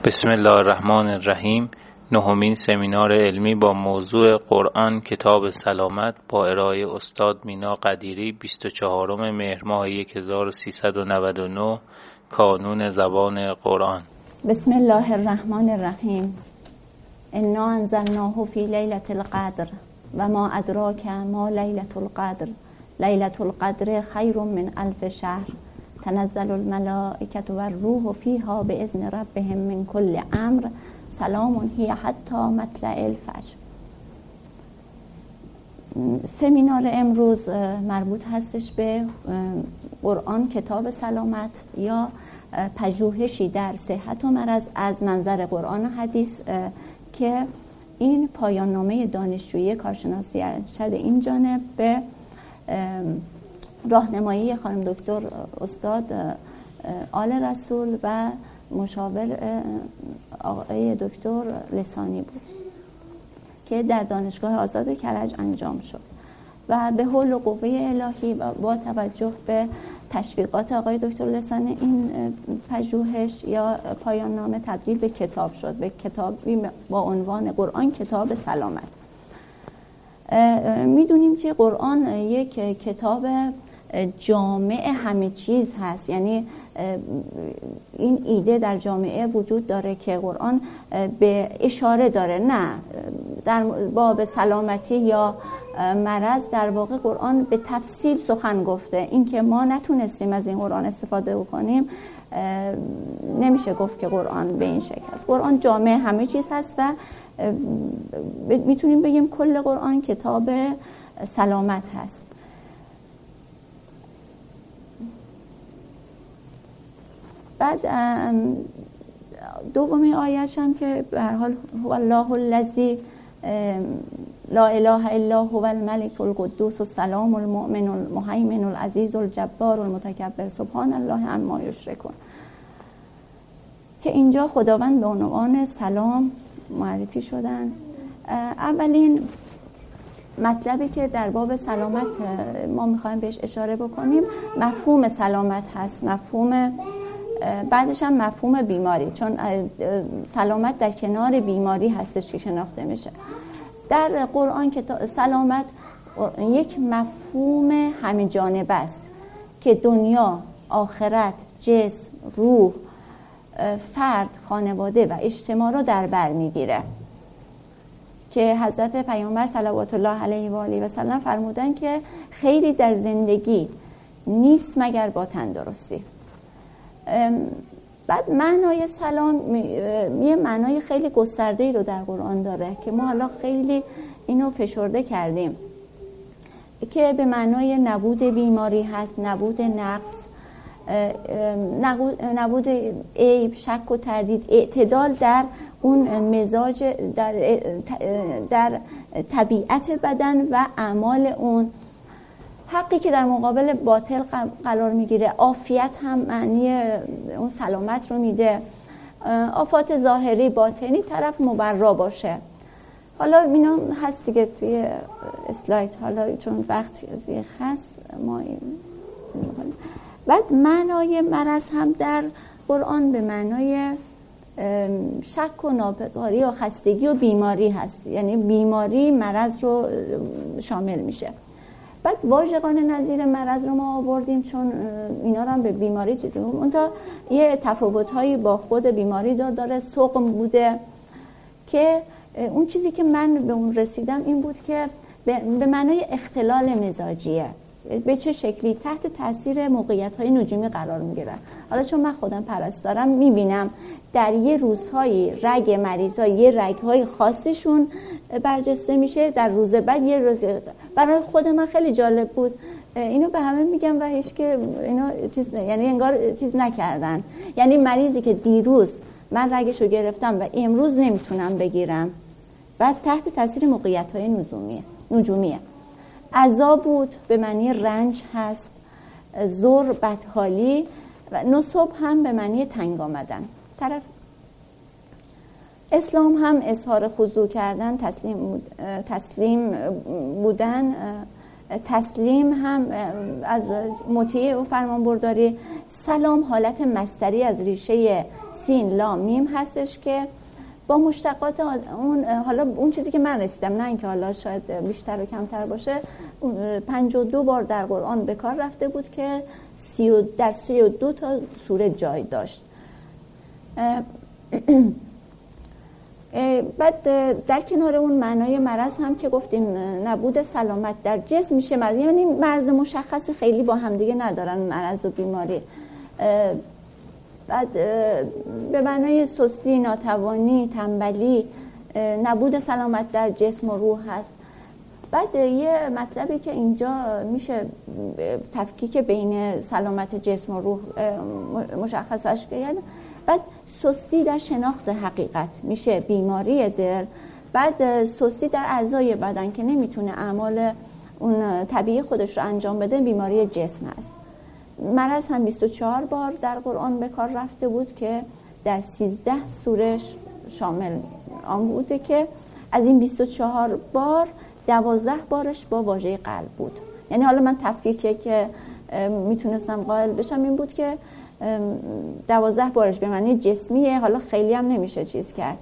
بسم الله الرحمن الرحیم. نهمین سمینار علمی با موضوع قرآن کتاب سلامت با ارائه استاد مینا قدیری 24 مهر ماه 1399 کانون زبان قرآن. بسم الله الرحمن الرحیم. انا انزلناه فی لیلة القدر و ما ادراک ما لیلة القدر لیلة القدر خیر من الف شهر تنزل الملائکة و الروح فیها باذن ربهم من کل امر سلام هی حتی مطلع الفجر. سمینار امروز مربوط هستش به قرآن کتاب سلامت یا پژوهشی در صحت و مرض از منظر قرآن و حدیث که این پایان نامه دانشجویی کارشناسی ارشد این جانب به راهنمایی خانم دکتر استاد آل رسول و مشاور آقای دکتر لسانی بود که در دانشگاه آزاد کرج انجام شد و به حول و قوه الهی و با توجه به تشویقات آقای دکتر لسانی این پژوهش یا پایان نامه تبدیل به کتاب شد، به کتابی با عنوان قرآن کتاب سلامت. میدونیم که قرآن یک کتاب جامع همه چیز هست، یعنی این ایده در جامعه وجود داره که قرآن به اشاره داره، نه در باب سلامتی یا مرض در واقع قرآن به تفصیل سخن گفته. این که ما نتونستیم از این قرآن استفاده بکنیم نمیشه گفت که قرآن به این شکل است. قرآن جامع همه چیز هست و میتونیم بگیم کل قرآن کتاب سلامت هست. بعد دومی آیه‌اش هم که به هر حال هو الله الذی لا اله الا هو الملك القدوس السلام المؤمن المهیمن العزیز الجبار المتکبر سبحان الله عما یشرکون، که اینجا خداوند به عنوان سلام معرفی شدن. اولین مطلبی که در باب سلامت ما میخوایم بهش اشاره بکنیم مفهوم سلامت هست، مفهوم بعدش هم مفهوم بیماری، چون سلامت در کنار بیماری هستش که شناخته میشه. در قرآن که سلامت یک مفهوم همه جانبه است که دنیا، آخرت، جسم، روح، فرد، خانواده و اجتماع رو در بر میگیره، که حضرت پیامبر صلوات الله علیه و آله و سلم فرمودن که خیری در زندگی نیست مگر با تندرستی. بعد معنای سلام یه معنای خیلی گسترده‌ای رو در قرآن داره که ما حالا خیلی اینو فشرده کردیم، که به معنای نبود بیماری هست، نبود نقص، نبود عیب، شک و تردید، اعتدال در اون مزاج، در طبیعت بدن و اعمال اون، حقی که در مقابل باطل قرار میگیره. عافیت هم معنی اون سلامت رو میده، آفات ظاهری باطنی طرف مبرا باشه. حالا اینا هست دیگه توی اسلاید، حالا چون وقت زیغ هست ما بعد معنای مرض هم در قرآن به معنای شک و ناپداری یا خستگی و بیماری هست، یعنی بیماری مرض رو شامل میشه. بعد واژگان نظیر مرض رو ما آوردیم چون اینا رو هم به بیماری چیزی اونتا یه تفاوت‌هایی با خود بیماری داره. سقم بوده که اون چیزی که من به اون رسیدم این بود که به معنای اختلال مزاجیه، به چه شکلی تحت تاثیر موقعیت‌های نجومی قرار می‌گیره. حالا چون من خودم پرستارم می‌بینم در یه روزهایی رگ مریضا یه رگ‌های خاصشون برجسته میشه، در روز بعد یه روز. برای خود من خیلی جالب بود، اینو به همه میگم و هیچ که اینو یعنی انگار چیز نکردن. یعنی مریضی که دیروز من رگشو گرفتم و امروز نمیتونم بگیرم، بعد تحت تاثیر موقعیت‌های نجومیه. عذاب بود به معنی رنج هست، زور بدحالی، و نصب هم به معنی تنگ آمدن. طرف اسلام هم اظهار خضوع کردن، تسلیم بودن، تسلیم هم از مطیع و فرمانبرداری. سلام حالت مصدری از ریشه سین لام میم هستش که با مشتقات اون، حالا اون چیزی که من رسیدم، نه اینکه حالا شاید بیشتر و کمتر باشه، 52 بار در قرآن به کار رفته بود که در 32 تا سوره جای داشت. بعد در کنار اون معنای مرض هم که گفتیم نبود سلامت در جسم میشه، یعنی مرض مشخصی خیلی با هم دیگه ندارن مرض و بیماری. بعد به معنای سستی، ناتوانی، تنبلی، نبود سلامت در جسم و روح هست. بعد یه مطلبی که اینجا میشه تفکیک بین سلامت جسم و روح مشخصش کرد. بعد سستی در شناخت حقیقت میشه بیماری دل. بعد سستی در اعضای بدن که نمیتونه اعمال اون طبیعی خودش رو انجام بده بیماری جسم هست. مرض هم 24 بار در قرآن به کار رفته بود که در 13 سوره شامل آن بوده که از این 24 بار 12 بارش با واژه قلب بود. یعنی حالا من تفکیکی که میتونستم قائل بشم این بود که 12 بارش به معنی جسمیه، حالا خیلی هم نمیشه چیز کرد.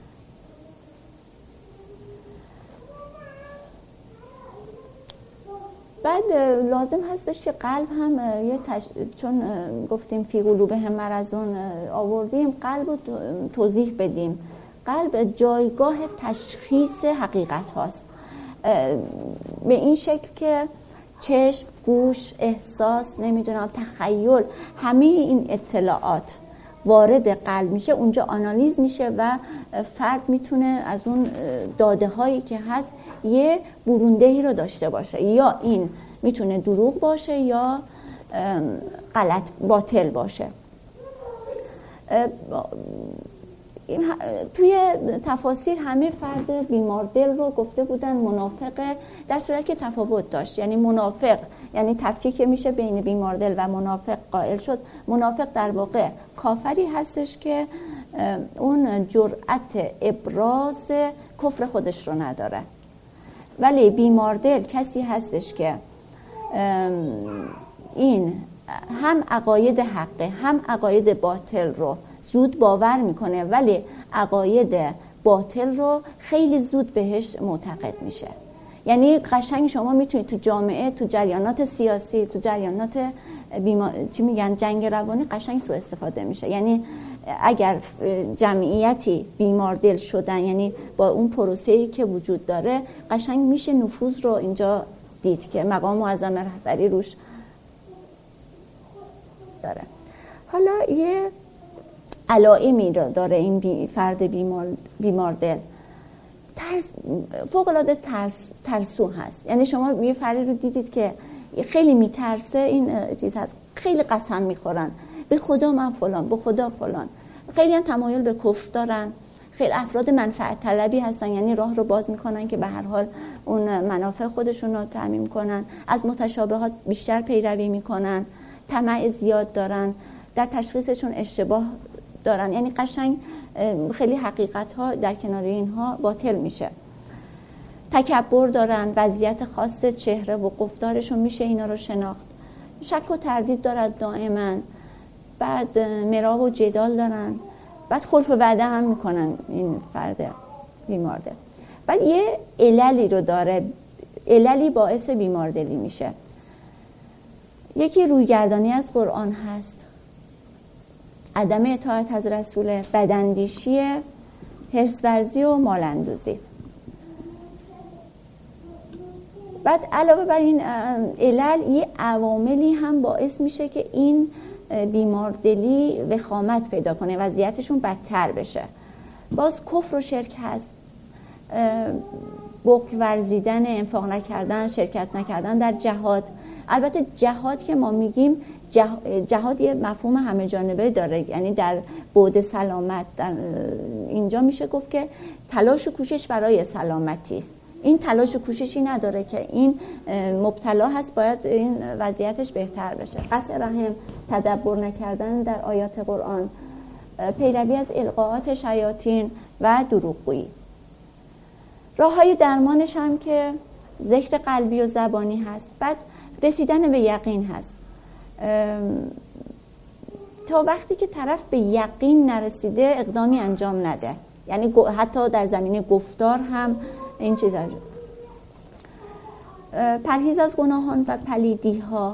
بعد لازم هستش که قلب هم چون گفتیم فی قلوبهم مرضون آوردیم، قلب رو توضیح بدیم. قلب جایگاه تشخیص حقیقت هاست، به این شکل که چشم، گوش، احساس، نمیدونم تخیل، همه این اطلاعات وارد قلب میشه، اونجا آنالیز میشه و فرد میتونه از اون داده هایی که هست یه بروندهی رو داشته باشه، یا این میتونه دروغ باشه یا غلط باطل باشه. توی تفاسیر همه فرد بیماردل رو گفته بودن منافقه، در صورتی که تفاوت داشت. یعنی منافق، یعنی تفکیک میشه بین بیماردل و منافق قائل شد. منافق در واقع کافری هستش که اون جرأت ابراز کفر خودش رو نداره، ولی بیماردل کسی هستش که این هم عقاید حقه هم عقاید باطل رو زود باور میکنه، ولی عقاید باطل رو خیلی زود بهش معتقد میشه. یعنی قشنگ شما میتونید تو جامعه، تو جریانات سیاسی، تو جریانات چی میگن جنگ روانی قشنگ سوء استفاده میشه. یعنی اگر جمعیتی بیماردل شدن، یعنی با اون پروسه‌ای که وجود داره، قشنگ میشه نفوذ رو اینجا دید که مقام معظم رهبری روش داره. حالا یه علائمی رو داره این فرد بیماردل، فوق‌العاده ترسو هست. یعنی شما یه فردی رو دیدید که خیلی میترسه، این چیز هست، خیلی قسم میخورن، به خدا من فلان، به خدا فلان. خیلی هم تمایل به کفر دارن، خیلی افراد منفعت طلبی هستن، یعنی راه رو باز میکنن که به هر حال اون منافع خودشون رو تامین کنن، از متشابهات بیشتر پیروی میکنن، طمع زیاد دارن، در تشخیصشون اشتباه دارن. یعنی قشنگ خیلی حقیقت ها در کنار اینها باطل میشه. تکبر دارن، وضعیت خاص چهره و گفتارشون میشه اینا رو شناخت. شک و تردید دارد دائما. بعد مرا و جدال دارن. بعد خلف و وعده هم میکنن این فرد بیمارده. بعد یه عللی رو داره، عللی باعث بیماردلی میشه. یکی رویگردانی از قرآن هست، عدم اطاعت از رسول، بداندیشی، حرص ورزی و مال‌اندوزی. بعد علاوه بر این علل، یه عواملی هم باعث میشه که این بیماردلی وخامت پیدا کنه، وضعیتشون بدتر بشه. باز کفر و شرک هست، بخل ورزیدن، انفاق نکردن، شرکت نکردن در جهاد. البته جهاد که ما میگیم جهاد یه مفهوم همه جانبه داره، یعنی در بعد سلامت در اینجا میشه گفت که تلاش و کوشش برای سلامتی. این تلاش و کوششی نداره که این مبتلا هست، باید این وضعیتش بهتر بشه. قطع رحم، تدبر نکردن در آیات قرآن، پیروی از القاءات شیاطین و دروغگویی. راههای درمانش هم که ذکر قلبی و زبانی هست، بعد رسیدن به یقین هست. تا وقتی که طرف به یقین نرسیده اقدامی انجام نده، یعنی حتی در زمینه گفتار هم این چیزا. پرهیز از گناهان و پلیدی ها،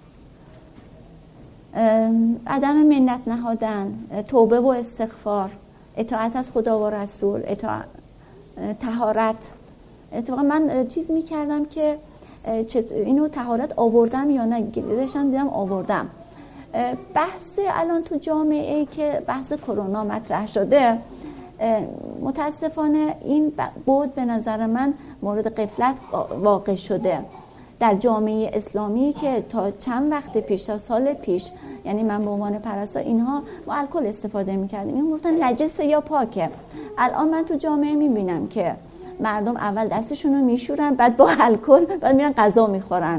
عدم منت نهادن، توبه و استغفار، اطاعت از خدا و رسول، طهارت. اتفاقا من چیز میکردم که اینو طهارت آوردم یا نه، داشتم دیدم آوردم. بحث الان تو جامعه که بحث کرونا مطرح شده، متاسفانه این بود به نظر من مورد غفلت واقع شده در جامعه اسلامی که تا چند وقت پیش، تا سال پیش، یعنی من به عنوان پرستار اینها ما الکل استفاده میکردیم، این گفتن نجسه یا پاکه. الان من تو جامعه میبینم که مردم اول دستشون رو میشورن، بعد با الکل بعد میرن غذا میخورن.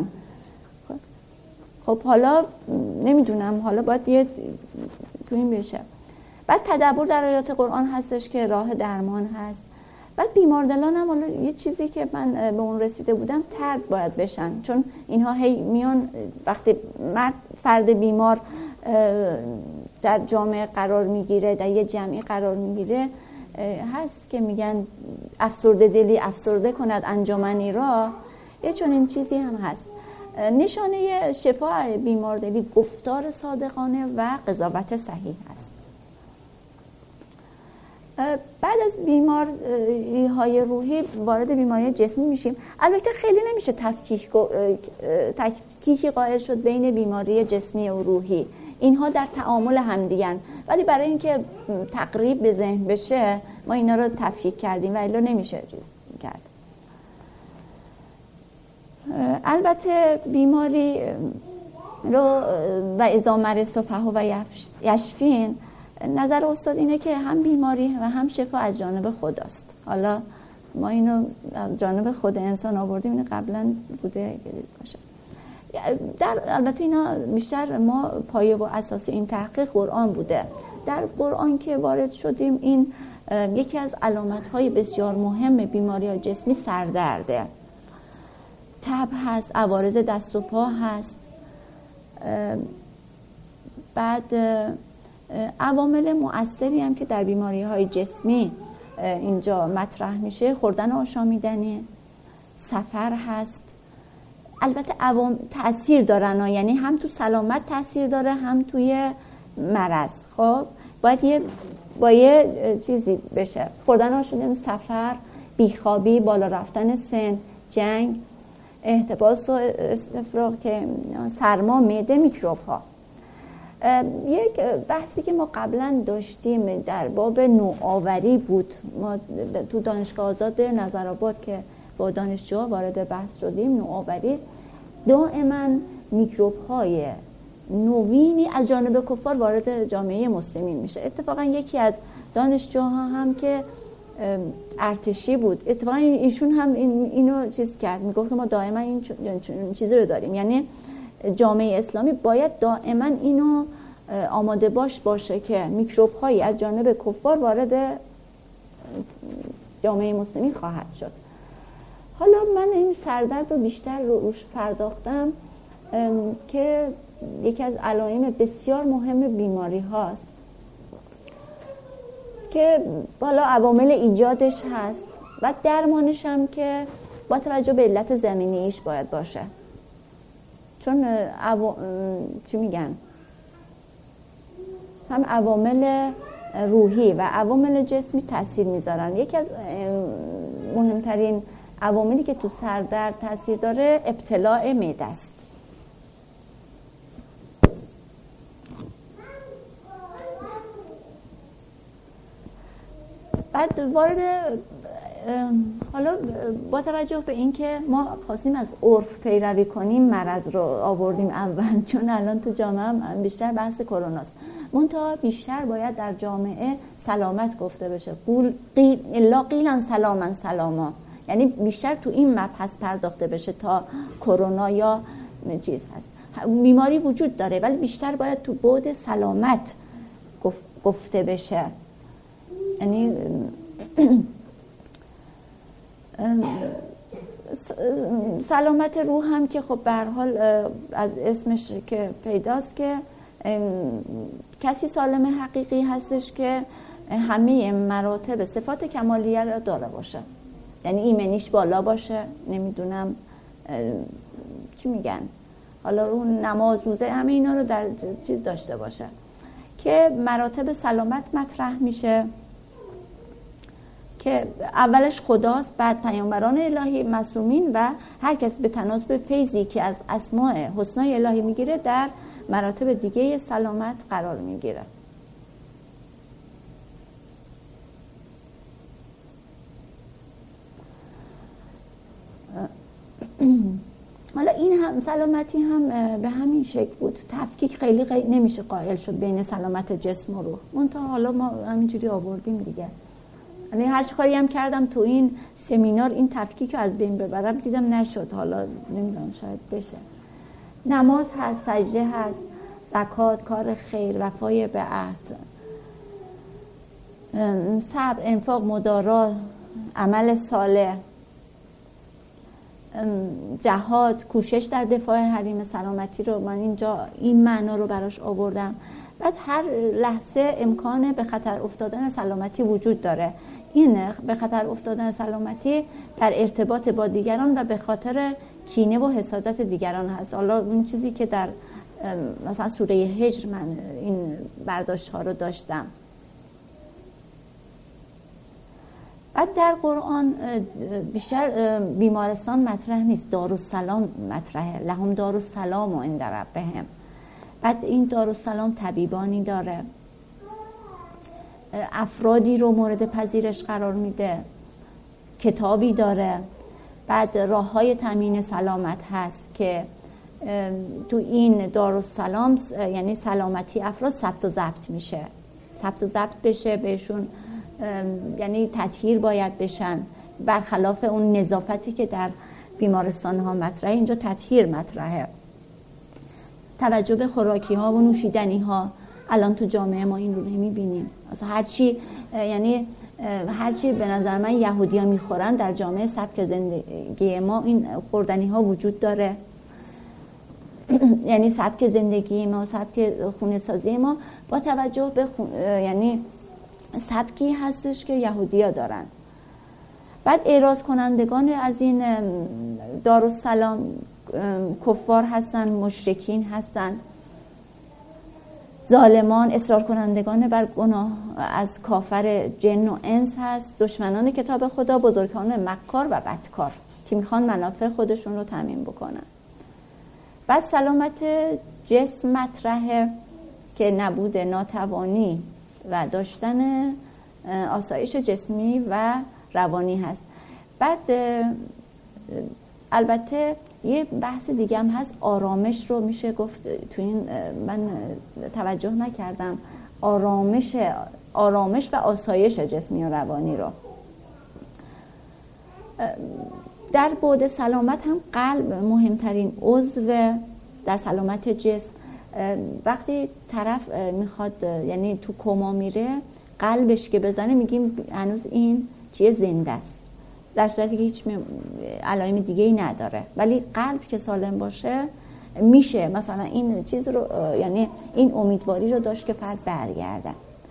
خب حالا نمیدونم، حالا باید یه تو این بشه. بعد تدبر در آیات قرآن هستش که راه درمان هست. بعد بیماردلان هم حالا یه چیزی که من به اون رسیده بودم، طرد باید بشن، چون اینها هی میان وقتی فرد بیمار در جامعه قرار میگیره، در یه جمعی قرار میگیره، هست که میگن افسرده دلی افسرده کند انجمنی را، یه چون این چیزی هم هست. نشانه شفای بیماردلی گفتار صادقانه و قضاوت صحیح هست. بعد از بیماری های روحی وارد بیماری جسمی میشیم. البته خیلی نمیشه تفکیکی قائل شد بین بیماری جسمی و روحی، اینها در تعامل همدیگن، ولی برای اینکه تقریب به ذهن بشه ما اینا رو تفکیک کردیم و الا نمیشه چیز کرد. البته بیماری رو و اذا مرض فهو و یشفین، نظر استاد اینه که هم بیماری و هم شفا از جانب خداست. حالا ما اینو جانب خود انسان آوردیم، اینو قبلا بوده باشه. البته اینا بیشتر ما پایه و اساس این تحقیق قرآن بوده. در قرآن که وارد شدیم، این یکی از علامت‌های بسیار مهم بیماری‌های جسمی سردرده، تب هست، عوارض دست و پا هست. بعد عوامل مؤثری هم که در بیماری‌های جسمی اینجا مطرح میشه، خوردن آشامیدنی، سفر هست. البته تأثیر دارن، یعنی هم تو سلامت تأثیر داره هم توی مرض. خب با یه چیزی بشه، خوردن آشامیدنی، سفر، بیخوابی، بالا رفتن سن، جنگ، احتباس و استفراغ که سرما، معده، میکروب ها. یک بحثی که ما قبلا داشتیم در باب نوآوری بود، ما تو دانشگاه آزاد نظرآباد که با دانشجوها وارد بحث شدیم، نوآوری دائما میکروب های نوینی از جانب کفار وارد جامعه مسلمین میشه. اتفاقا یکی از دانشجوها هم که ارتشی بود، اتفاقا ایشون هم اینو چیز کرد، میگفت که ما دائما این چیزی رو داریم، یعنی جامعه اسلامی باید دائما اینو آماده باشه که میکروب هایی از جانب کفار وارد جامعه مسلمین خواهد شد. حالا من این سردرد رو بیشتر روش پرداختم که یکی از علائم بسیار مهم بیماری هاست که بالا عوامل ایجادش هست و درمانش هم که با توجه به علت زمینیش باید باشه، چون چی میگن، هم عوامل روحی و عوامل جسمی تاثیر میذارن. یکی از مهمترین عواملی که تو سردرد تاثیر داره ابتلاع معده است. بعد وارد حالا با توجه به اینکه ما خواستیم از عرف پیروی کنیم، مرض رو آوردیم اول، چون الان تو جامعه هم بیشتر بحث کروناست. منتها بیشتر باید در جامعه سلامت گفته بشه، الا قیلا سلاما سلاما، یعنی بیشتر تو این مبحث پرداخته بشه تا کرونا یا چیز هست. بیماری وجود داره ولی بیشتر باید تو بعد سلامت گفته بشه. یعنی سلامت روح هم که خب به هر حال از اسمش که پیداست که کسی سالم حقیقی هستش که همه مراتب صفات کمالیه را داره باشه، یعنی ایمنیش بالا باشه، نمیدونم چی میگن، حالا اون نماز روزه همه اینا رو در چیز داشته باشه که مراتب سلامت مطرح میشه که اولش خداست، بعد پیامبران الهی معصومین و هر کس به تناسب فیضی که از اسماء حسنای الهی میگیره در مراتب دیگه سلامت قرار میگیره. حالا این هم سلامتی هم به همین شکل بود، تفکیک خیلی نمیشه قائل شد بین سلامت جسم و روح، منتها حالا ما همینجوری آوردیم دیگه. یعنی هر چه کاری هم کردم تو این سمینار این تفکیک رو از بین ببرم دیدم نشد، حالا نمیدونم شاید بشه. نماز هست، سجده هست، زکات، کار خیر، وفای به عهد، صبر، انفاق، مدارا، عمل صالح، جهاد، کوشش در دفاع حریم سلامتی رو من اینجا این معنا رو براش آوردم. بعد هر لحظه امکان به خطر افتادن سلامتی وجود داره. این به خطر افتادن سلامتی در ارتباط با دیگران و به خاطر کینه و حسادت دیگران هست. حالا اون چیزی که در مثلا سوره هجر من این برداشت ها رو داشتم. بعد در قرآن بیشتر بیمارستان مطرح نیست، دارالسلام مطرحه، لهم دارالسلام و عند ربهم. بعد این دارالسلام طبیبانی داره، افرادی رو مورد پذیرش قرار میده، کتابی داره. بعد راه‌های تامین سلامت هست که تو این دارالسلام یعنی سلامتی افراد ثبت و ضبط میشه، ثبت و ضبط بشه بهشون، یعنی تطهیر باید بشن، برخلاف اون نظافتی که در بیمارستان ها مطرحه، اینجا تطهیر مطرحه. توجه به خوراکی ها و نوشیدنی ها، الان تو جامعه ما این رو نمیبینیم. اصلا هرچی به نظر من یهودی ها میخورن در جامعه سبک زندگی ما این خوردنی ها وجود داره. یعنی سبک زندگی ما، سبک خونه سازی ما با توجه به یعنی سبکی هستش که یهودی‌ها دارن. بعد اعراض کنندگان از این دارالسلام کفار هستن، مشرکین هستن، ظالمان، اصرار کنندگان بر گناه از کافر جن و انس هست، دشمنان کتاب خدا، بزرگان مکار و بدکار که میخوان منافع خودشون رو تامین بکنن. بعد سلامت جسم مطرحه که نبود ناتوانی و داشتن آسایش جسمی و روانی هست. بعد البته یه بحث دیگه هم هست، آرامش رو میشه گفت تو این من توجه نکردم، آرامش و آسایش جسمی و روانی رو. در بعد سلامت هم قلب مهمترین عضو در سلامت جسم. وقتی طرف میخواد یعنی تو کما میره، قلبش که بزنه میگیم هنوز این چیه، زنده است، در صورتی که هیچ علائم دیگه ای نداره. ولی قلب که سالم باشه میشه مثلا این چیز رو، یعنی این امیدواری رو داشت که فرد برگرده.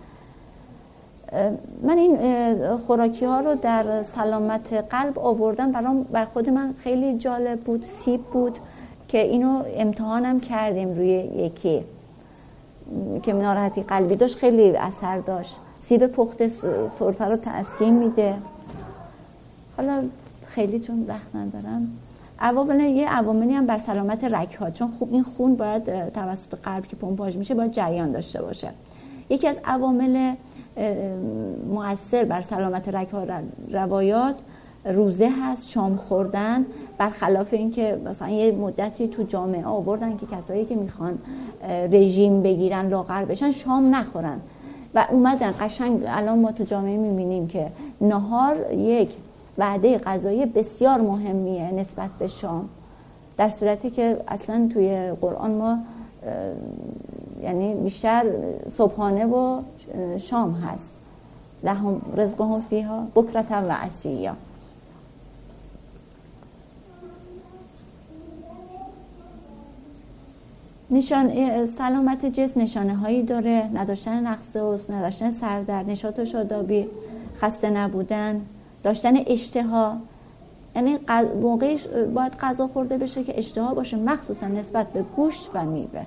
من این خوراکی ها رو در سلامت قلب آوردم، بر خود من خیلی جالب بود. سیب بود که اینو امتحانم کردیم روی یکی که ناراحتی قلبی داشت، خیلی اثر داشت. سیب پخته سرفه رو تسکین میده. حالا خیلی چون وقت ندارم، یه عواملی هم بر سلامت رگ‌ها، چون این خون باید توسط قلب که پمپاژ میشه باید جریان داشته باشه. یکی از عوامل مؤثر بر سلامت رگ‌ها روایات روزه هست، شام خوردن، برخلاف این که مثلا یه مدتی تو جامعه آوردن که کسایی که میخوان رژیم بگیرن لاغر بشن شام نخورن و اومدن قشنگ. الان ما تو جامعه میبینیم که نهار یک وعده غذایی بسیار مهمیه نسبت به شام، در صورتی که اصلا توی قرآن ما یعنی بیشتر صبحانه و شام هست. لهم رزقهم فیها بکرة و عشیا. سلامت جسم نشانه هایی داره: نداشتن نقص وزن، نداشتن سردرد، نشاط و شادابی، خسته نبودن، داشتن اشتها. یعنی موقعی باید غذا خورده بشه که اشتها باشه، مخصوصا نسبت به گوشت و میوه.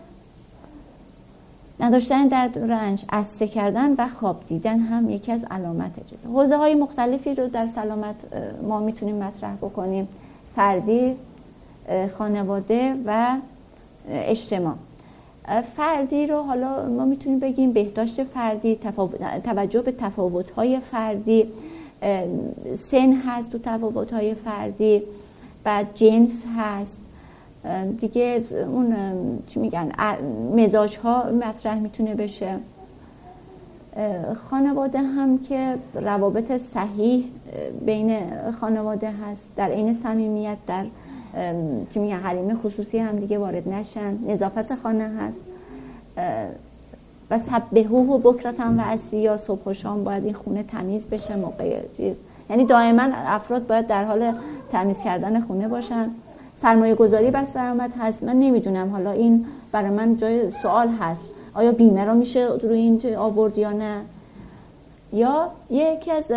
نداشتن درد رنج، عطسه کردن و خواب دیدن هم یکی از علامت جسم. حوزه های مختلفی رو در سلامت ما میتونیم مطرح بکنیم: فردی، خانواده و اجتماع. فردی رو حالا ما میتونیم بگیم بهداشت فردی، توجه به تفاوت‌های فردی، سن هست تو تفاوت‌های فردی، بعد جنس هست دیگه، اون چی میگن مزاج‌ها مطرح میتونه بشه. خانواده هم که روابط صحیح بین خانواده هست، در عین صمیمیت، در چی میگن حریم خصوصی هم دیگه وارد نشن. نظافت خانه هست و سبحوه و بکرة و عشیا، صبح و شام باید این خونه تمیز بشه موقع چیز، یعنی دائما افراد باید در حال تمیز کردن خونه باشن. سرمایه گذاری بر سلامت هست. من نمیدونم، حالا این برای من جای سوال هست، آیا بیمه را میشه روی این آورد یا نه؟ یا یکی از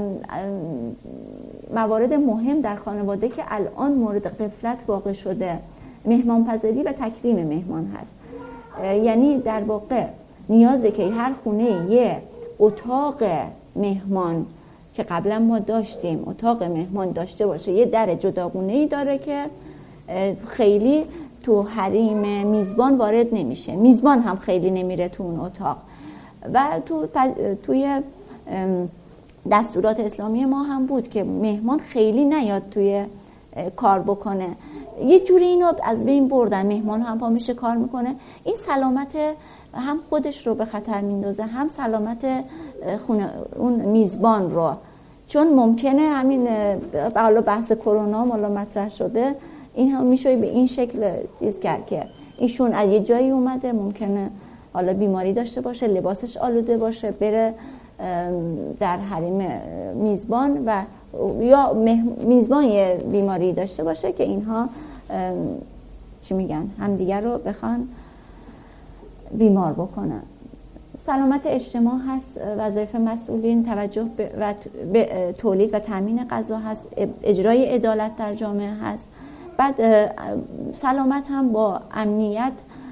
موارد مهم در خانواده که الان مورد غفلت واقع شده، مهمانپذیری و تکریم مهمان هست. یعنی در واقع نیازه که هر خونه یه اتاق مهمان که قبلا ما داشتیم اتاق مهمان داشته باشه، یه در جداگونه‌ای داره که خیلی تو حریم میزبان وارد نمیشه، میزبان هم خیلی نمیره تو اون اتاق. و توی دستورات اسلامی ما هم بود که مهمان خیلی نیاد توی کار بکنه. یه جوری اینو از بین بردن، مهمان هم پا میشه کار میکنه. این سلامت هم خودش رو به خطر میندازه، هم سلامت خونه اون میزبان رو، چون ممکنه همین حالا بحث کرونا مالا مطرح شده، این هم میشه به این شکل چیز کرد که ایشون از یه جایی اومده، ممکنه حالا بیماری داشته باشه، لباسش آلوده باشه، بره در حریم میزبان و یا میزبان یه بیماری داشته باشه که اینها چی میگن همدیگر رو بخوان بیمار بکنن. سلامت اجتماع هست، وظایف مسئولین، توجه به تولید و تامین غذا هست، اجرای عدالت در جامعه هست. بعد سلامت هم با امنیت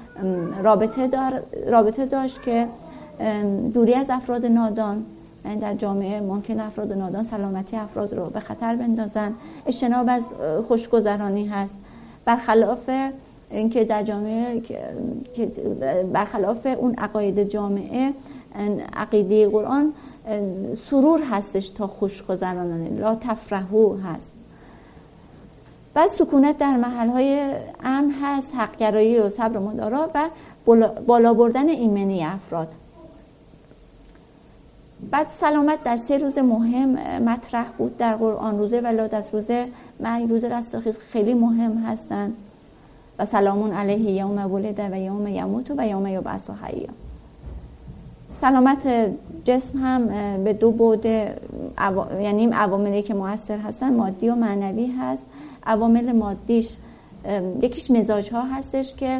رابطه داشت که دوری از افراد نادان، یعنی در جامعه ممکن افراد نادان سلامتی افراد رو به خطر بندازن. اجتناب از خوشگذرانی هست، برخلاف اینکه در جامعه که برخلاف اون عقاید جامعه، عقیده قرآن سرور هستش تا خوشگذرانانه، لا تفرحوا هست. بعد سکونت در محل‌های امن هست، حق‌گرایی و صبر و مدارا و بالا بردن ایمنی افراد. بعد سلامت در 3 روز مهم مطرح بود در قرآن: روزه ولادت، روزه مرگ، روزه رستاخیز خیلی مهم هستن. و سلامون علیه یوم ولد و یوم یموت و یوم یبعث حیا. سلامت جسم هم به 2 بعد، یعنی عواملی که مؤثر هستن مادی و معنوی هست. عوامل مادیش یکیش مزاج ها هستش که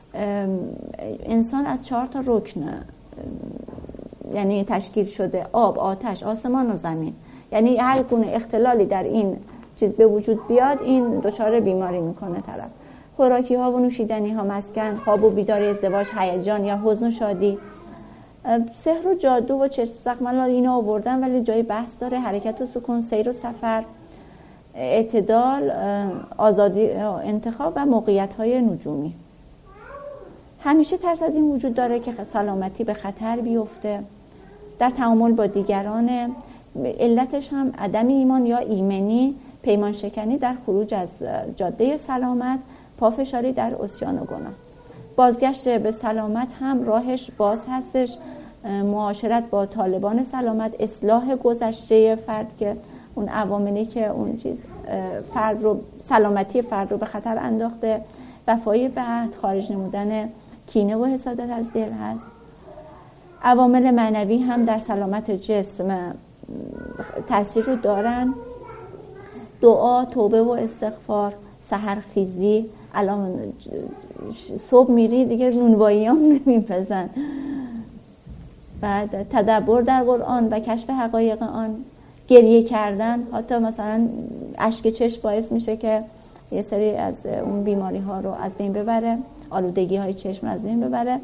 انسان از 4 تا رکن یعنی تشکیل شده: آب، آتش، آسمان و زمین. یعنی هر گونه اختلالی در این چیز به وجود بیاد، این دچار بیماری میکنه طرف. خوراکی ها و نوشیدنی ها، مسکن، خواب و بیداری، ازدواج، هیجان یا حزن و شادی. سحر و جادو و چشم زخمال اینا آوردن، ولی جای بحث داره: حرکت و سکون، سیر و سفر، اعتدال، آزادی انتخاب و موقعیت های نجومی. همیشه ترس از این وجود داره که سلامتی به خطر بیفته. در تعامل با دیگران، علتش هم عدم ایمان یا ایمنی، پیمان شکنی در خروج از جاده سلامت، پافشاری در عصیان و گناه. بازگشت به سلامت هم راهش باز هستش: معاشرت با طالبان سلامت، اصلاح گذشته فرد که اون عواملی که اون چیز فرد رو، سلامتی فرد رو به خطر انداخته، وفای به عهد، خارج نمودن کینه و حسادت از دل هست. عوامل معنوی هم در سلامت جسم تاثیر رو دارن: دعا، توبه و استغفار، سحرخیزی، الان صبح میری دیگه نونوایی هم نمیپزن. بعد تدبر در قرآن و کشف حقایق آن، گریه کردن، حتی مثلا اشک چشم باعث میشه که یه سری از اون بیماری ها رو از بین ببره، آلودگی های چشم رو از بین ببره.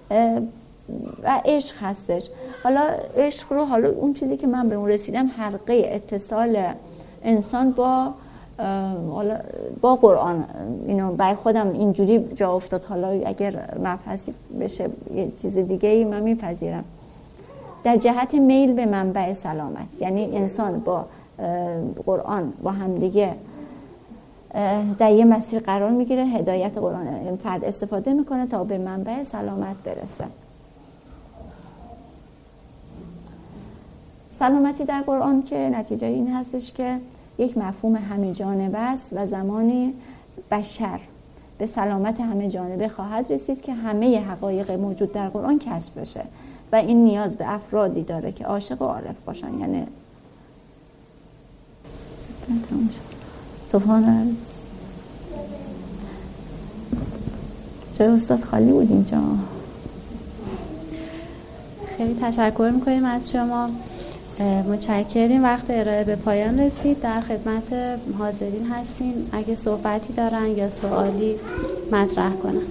و عشق هستش. حالا عشق رو، حالا اون چیزی که من به اون رسیدم، حلقه اتصال انسان با قرآن، اینو برای خودم اینجوری جا افتاد. حالا اگر مبحثی بشه یه چیز دیگه ای من میپذیرم. در جهت میل به منبع سلامت، یعنی انسان با قرآن با همدیگه در یه مسیر قرار میگیره، هدایت قرآن فرد استفاده میکنه تا به منبع سلامت برسه. سلامتی در قرآن که نتیجه این هستش که یک مفهوم همه جانبه است و زمانی بشر به سلامت همه جانبه خواهد رسید که همه حقایق موجود در قرآن کشف بشه و این نیاز به افرادی داره که عاشق و عارف باشن. یعنی سبحان الله، جای استاد خالی بود اینجا. خیلی تشکر میکنیم از شما، متشکریم. وقت ارائه به پایان رسید، در خدمت حاضرین هستیم اگه صحبتی دارن یا سوالی مطرح کنن.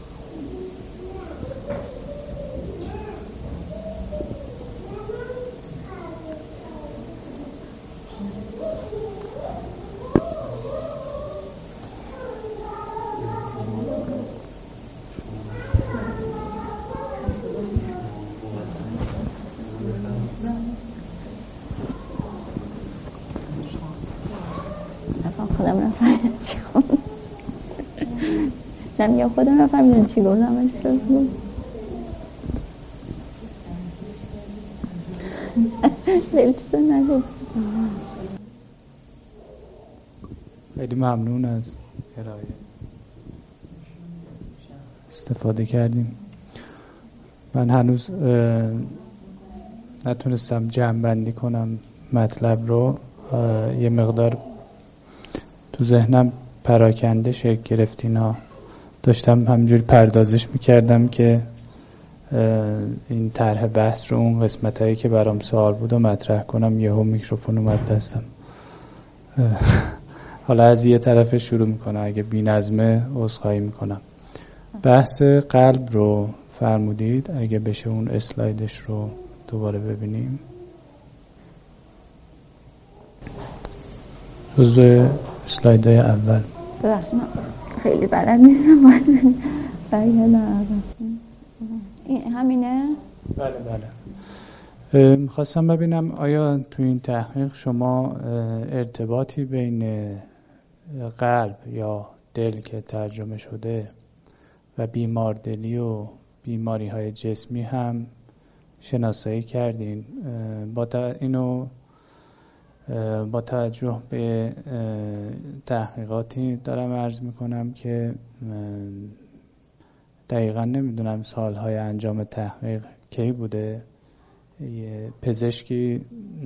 نمیگم خودم نفهمیدم چی گفتم. خیلی ممنون از ارائه، استفاده کردیم. من هنوز نتونستم جمع بندی کنم مطلب رو، یه مقدار تو ذهنم پراکنده شکل گرفت. اینا داشتم همینجوری پردازش میکردم که این طرح بحث رو، اون قسمت هایی که برام سوال بود و مطرح کنم، یهو میکروفون اومد دستم. حالا از یه طرف شروع میکنم، اگه بی نظمه عذرخواهی میکنم. بحث قلب رو فرمودید، اگه بشه اون اسلایدش رو دوباره ببینیم. جزء اسلایدهای اول. ببخشید من خیلی بلد نیستم، این همینه؟ بله بله. میخواستم ببینم آیا تو این تحقیق شما ارتباطی بین قلب یا دل که ترجمه شده و بیماردلی و بیماری های جسمی هم شناسایی کردین؟ اینو با توجه به تحقیقاتی دارم عرض میکنم که دقیقا نمیدونم سالهای انجام تحقیق کی بوده. یه پزشکی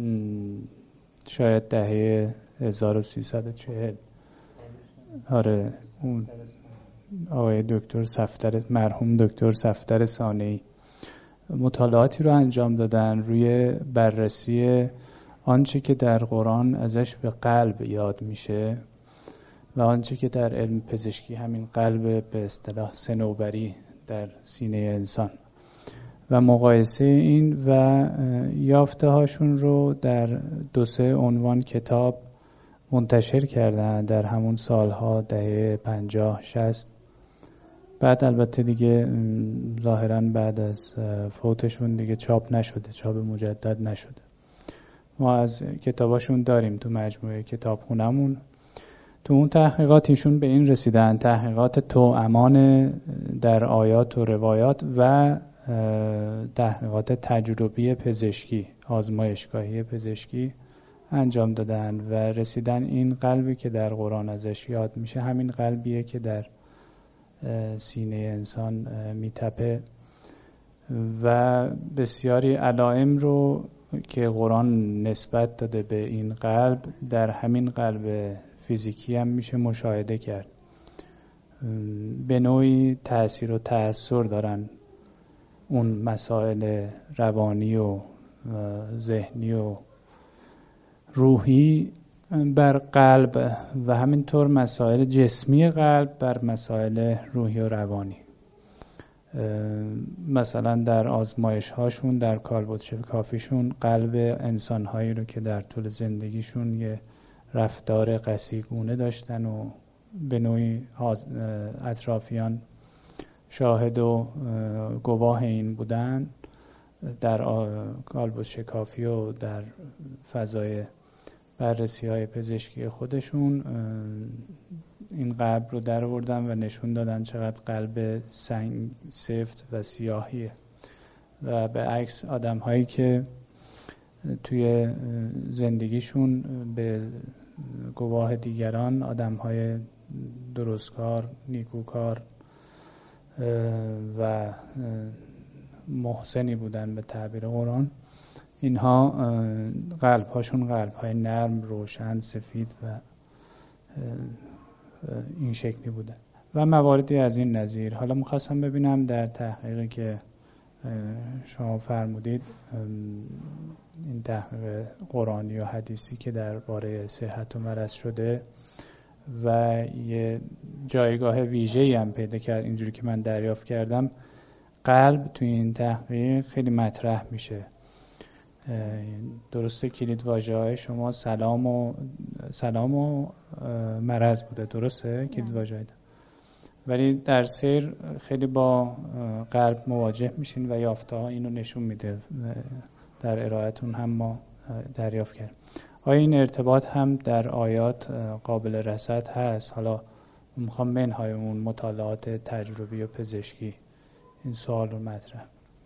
شاید دهه 1340، آره، اون آقای دکتر صفدر، مرحوم دکتر صفدر صانعی، مطالعاتی رو انجام دادن روی بررسی آنچه که در قرآن ازش به قلب یاد میشه و آنچه که در علم پزشکی همین قلب به اصطلاح صنوبری در سینه انسان، و مقایسه این و یافته هاشون رو در 2-3 عنوان کتاب منتشر کردن در همون سالها دهه 50-60. بعد البته دیگه ظاهراً بعد از فوتشون دیگه چاپ نشده، چاپ مجدد نشده. ما از کتاباشون داریم تو مجموعه کتابخونمون. تو اون تحقیقات ایشون به این رسیدن، تحقیقات توامان در آیات و روایات و تحقیقات تجربی پزشکی، آزمایشگاهی پزشکی انجام دادن و رسیدن این قلبی که در قرآن ازش یاد میشه همین قلبیه که در سینه انسان میتپه و بسیاری علائم رو که قرآن نسبت داده به این قلب در همین قلب فیزیکی هم میشه مشاهده کرد به نوعی تأثیر و تأثیر دارن اون مسائل روانی و ذهنی و روحی بر قلب و همینطور مسائل جسمی قلب بر مسائل روحی و روانی. مثلا در آزمایش هاشون، در کالبدشکافیشون، قلب انسان هایی رو که در طول زندگیشون یه رفتار قصیگونه داشتن و به نوعی اطرافیان شاهد و گواه این بودن، در کالبدشکافی و در فضای بررسی های پزشکی خودشون این قلب رو در آوردن و نشون دادن چقدر قلب سنگ سفت و سیاهیه و به عکس آدم هایی که توی زندگیشون به گواه دیگران آدم های درستکار، نیکوکار و محسنی بودن به تعبیر قرآن، اینها قلب هاشون قلب های نرم، روشن، سفید و این شکلی بوده و مواردی از این نظیر. حالا میخواستم ببینم در تحقیقی که شما فرمودید، این تحقیق قرآنی و حدیثی که درباره صحت و مرض شده و یه جایگاه ویژه‌ای هم پیدا کرد، اینجوری که من دریافت کردم، قلب توی این تحقیق خیلی مطرح میشه. درسته کلید واژه‌های شما سلام و مرض بوده، درسته کلید واژه‌های، ولی در سیر خیلی با قلب مواجه میشین و یافته‌ها اینو نشون میده، در ارائه‌تون هم ما دریافت کردیم. آیا این ارتباط هم در آیات قابل رصد هست؟ حالا میخوام منهای اون مطالعات تجربی و پزشکی این سوال رو مطرح.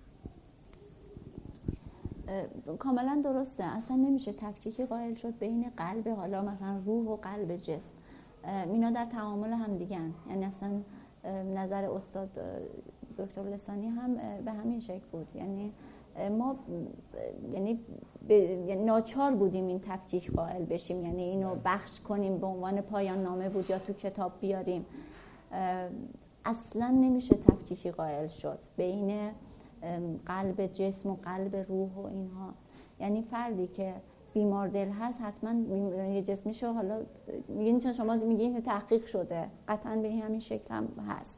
کاملا درسته، اصلا نمیشه تفکیکی قائل شد بین قلب حالا مثلا روح و قلب جسم. اینا در تعامل هم دیگن، یعنی اصلا نظر استاد دکتر لسانی هم به همین شکل بود. یعنی ما یعنی ناچار بودیم این تفکیک قائل بشیم، یعنی اینو بخش کنیم به عنوان پایان نامه بود یا تو کتاب بیاریم. اصلا نمیشه تفکیکی قائل شد بین قلب جسم و قلب روح و اینها. یعنی فردی که بیمار دل هست حتما یه جسمیشو، حالا میگین چون شما میگین تحقیق شده، قطعا به همین شکل هم هست،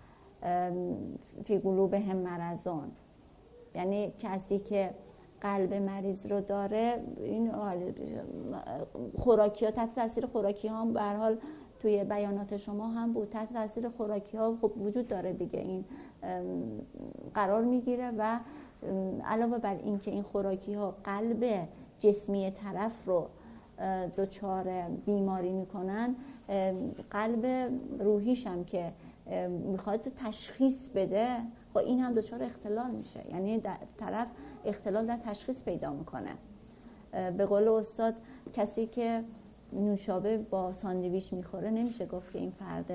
فی قلوبهم مرضون، یعنی کسی که قلب مریض رو داره، این خوراکی ها تحت تاثیر خوراکی ها به هر حال توی بیانات شما هم بود، تحت تاثیر خوراکی ها خب وجود داره دیگه، این قرار میگیره و علاوه بر این که این خوراکی ها قلب جسمی طرف رو دچار بیماری میکنن، قلب روحیش هم که میخواد تشخیص بده، خب این هم دچار اختلال میشه، یعنی طرف اختلال در تشخیص پیدا میکنه. به قول استاد کسی که نوشابه با ساندویچ میخوره نمیشه گفت که این فرد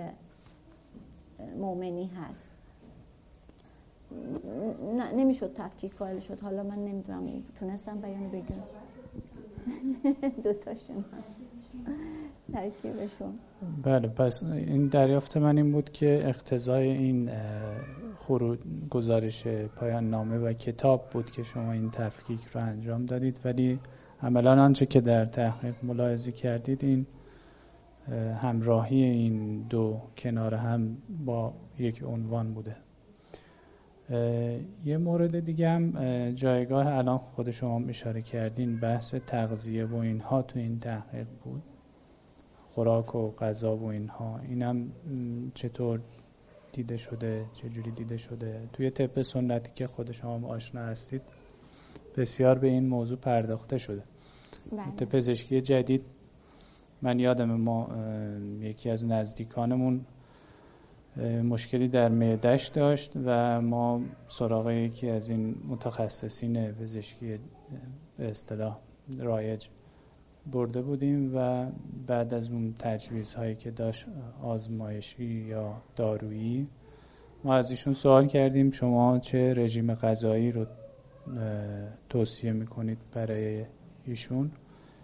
مؤمنی هست. نمیشد تفکیک قائل شد. حالا من نمیدونم تونستم بیان بگم دوتاشون ترکیبشون. بله، پس این دریافت من این بود که اقتضای این گزارش پایان نامه و کتاب بود که شما این تفکیک رو انجام دادید، ولی عملاً آنچه که در تحقیق ملاحظه کردید این همراهی این دو کنار هم با یک عنوان بوده. یه مورد دیگه هم جایگاه الان خود شما اشاره کردین، بحث تغذیه و اینها تو این تحقیق بود، خوراک و غذا و اینها، اینم چطور دیده شده، چجوری دیده شده؟ توی طب سنتی که خود شما آشنا هستید بسیار به این موضوع پرداخته شده. تو پزشکی جدید من یادم ما یکی از نزدیکانمون مشکلی در معده‌اش داشت و ما سراغ یکی از این متخصصین پزشکی به اصطلاح رایج برده بودیم و بعد از اون تجویزهایی که داشت آزمایشی یا دارویی، ما از ایشون سوال کردیم شما چه رژیم غذایی رو توصیه میکنید برای ایشون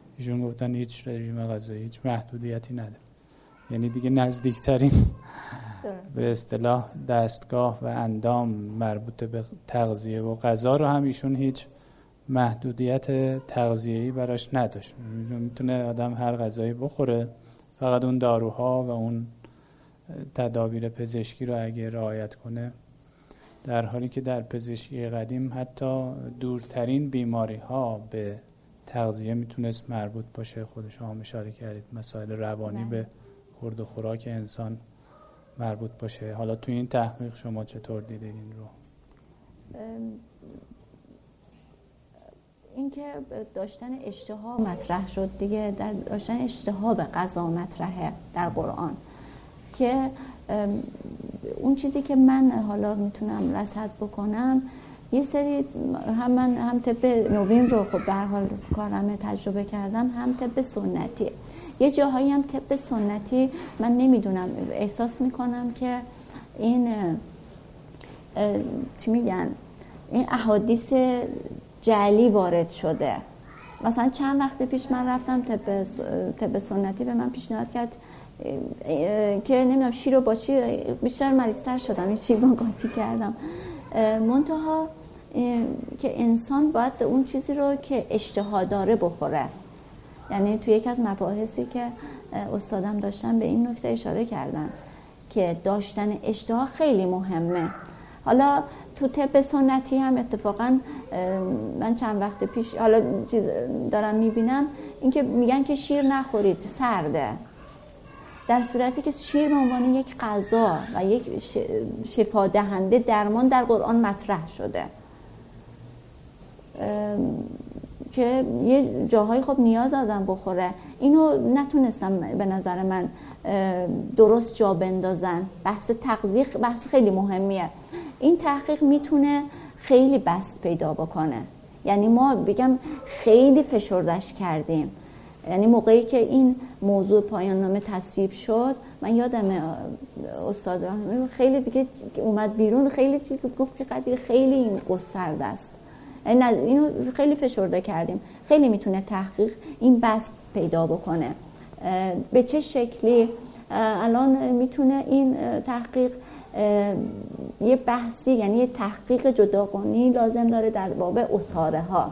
گفتن هیچ رژیم غذایی هیچ محدودیتی نداره. یعنی دیگه نزدیکترین به اصطلاح دستگاه و اندام مربوط به تغذیه و غذا رو هم ایشون هیچ محدودیت تغذیه‌ای براش نداشت. میتونه آدم هر غذایی بخوره، فقط اون داروها و اون تدابیر پزشکی رو اگه رعایت کنه، در حالی که در پزشکی قدیم حتی دورترین بیماری ها به تغذیه میتونست مربوط باشه. خود شما هم اشاره کردید مسائل روانی به خورد و خوراک انسان مربوط باشه. حالا تو این تحقیق شما چطور دیدید این رو؟ اینکه داشتن اشتها مطرح شد دیگه، در داشتن اشتها به غذا مطرحه در قرآن، که اون چیزی که من حالا میتونم رصد بکنم، یه سری هم طب نوین رو خب به هر حال کارم تجربه کردم، هم طب سنتی. یه جاهایی هم طب سنتی من نمیدونم، احساس میکنم که این چی میگن، این احادیث جعلی وارد شده. مثلا چند وقت پیش من رفتم طب سنتی به من پیشنهاد کرد که نمیدونم شیر رو با چی، بیشتر مریض‌تر شدم، این شیر رو قاطی کردم. منتها که انسان باید اون چیزی رو که اشتها داره بخوره. یعنی توی یک از مباحثی که استادم داشتن به این نکته اشاره کردن که داشتن اشتها خیلی مهمه. حالا تو طب سنتی هم اتفاقا من چند وقت پیش حالا دارم میبینم اینکه میگن که شیر نخورید سرده، در صورتی که شیر به عنوان یک غذا و یک شفا دهنده درمان در قرآن مطرح شده، که یه جاهای خب نیاز آدم بخوره. اینو نتونستم به نظر من درست جا بندازن. بحث تغذیه بحث خیلی مهمیه. این تحقیق میتونه خیلی بست پیدا بکنه. یعنی ما بگم خیلی فشردش کردیم. یعنی موقعی که این موضوع پایان نامه تصویب شد، من یادم استاد خیلی دیگه اومد بیرون، خیلی گفت که قدیر خیلی این گسترده است. اینو خیلی فشرده کردیم. خیلی میتونه تحقیق این بست پیدا بکنه. به چه شکلی الان میتونه این تحقیق یه بحثی، یعنی یه تحقیق جداگانه‌ای لازم داره در باب اساره ها،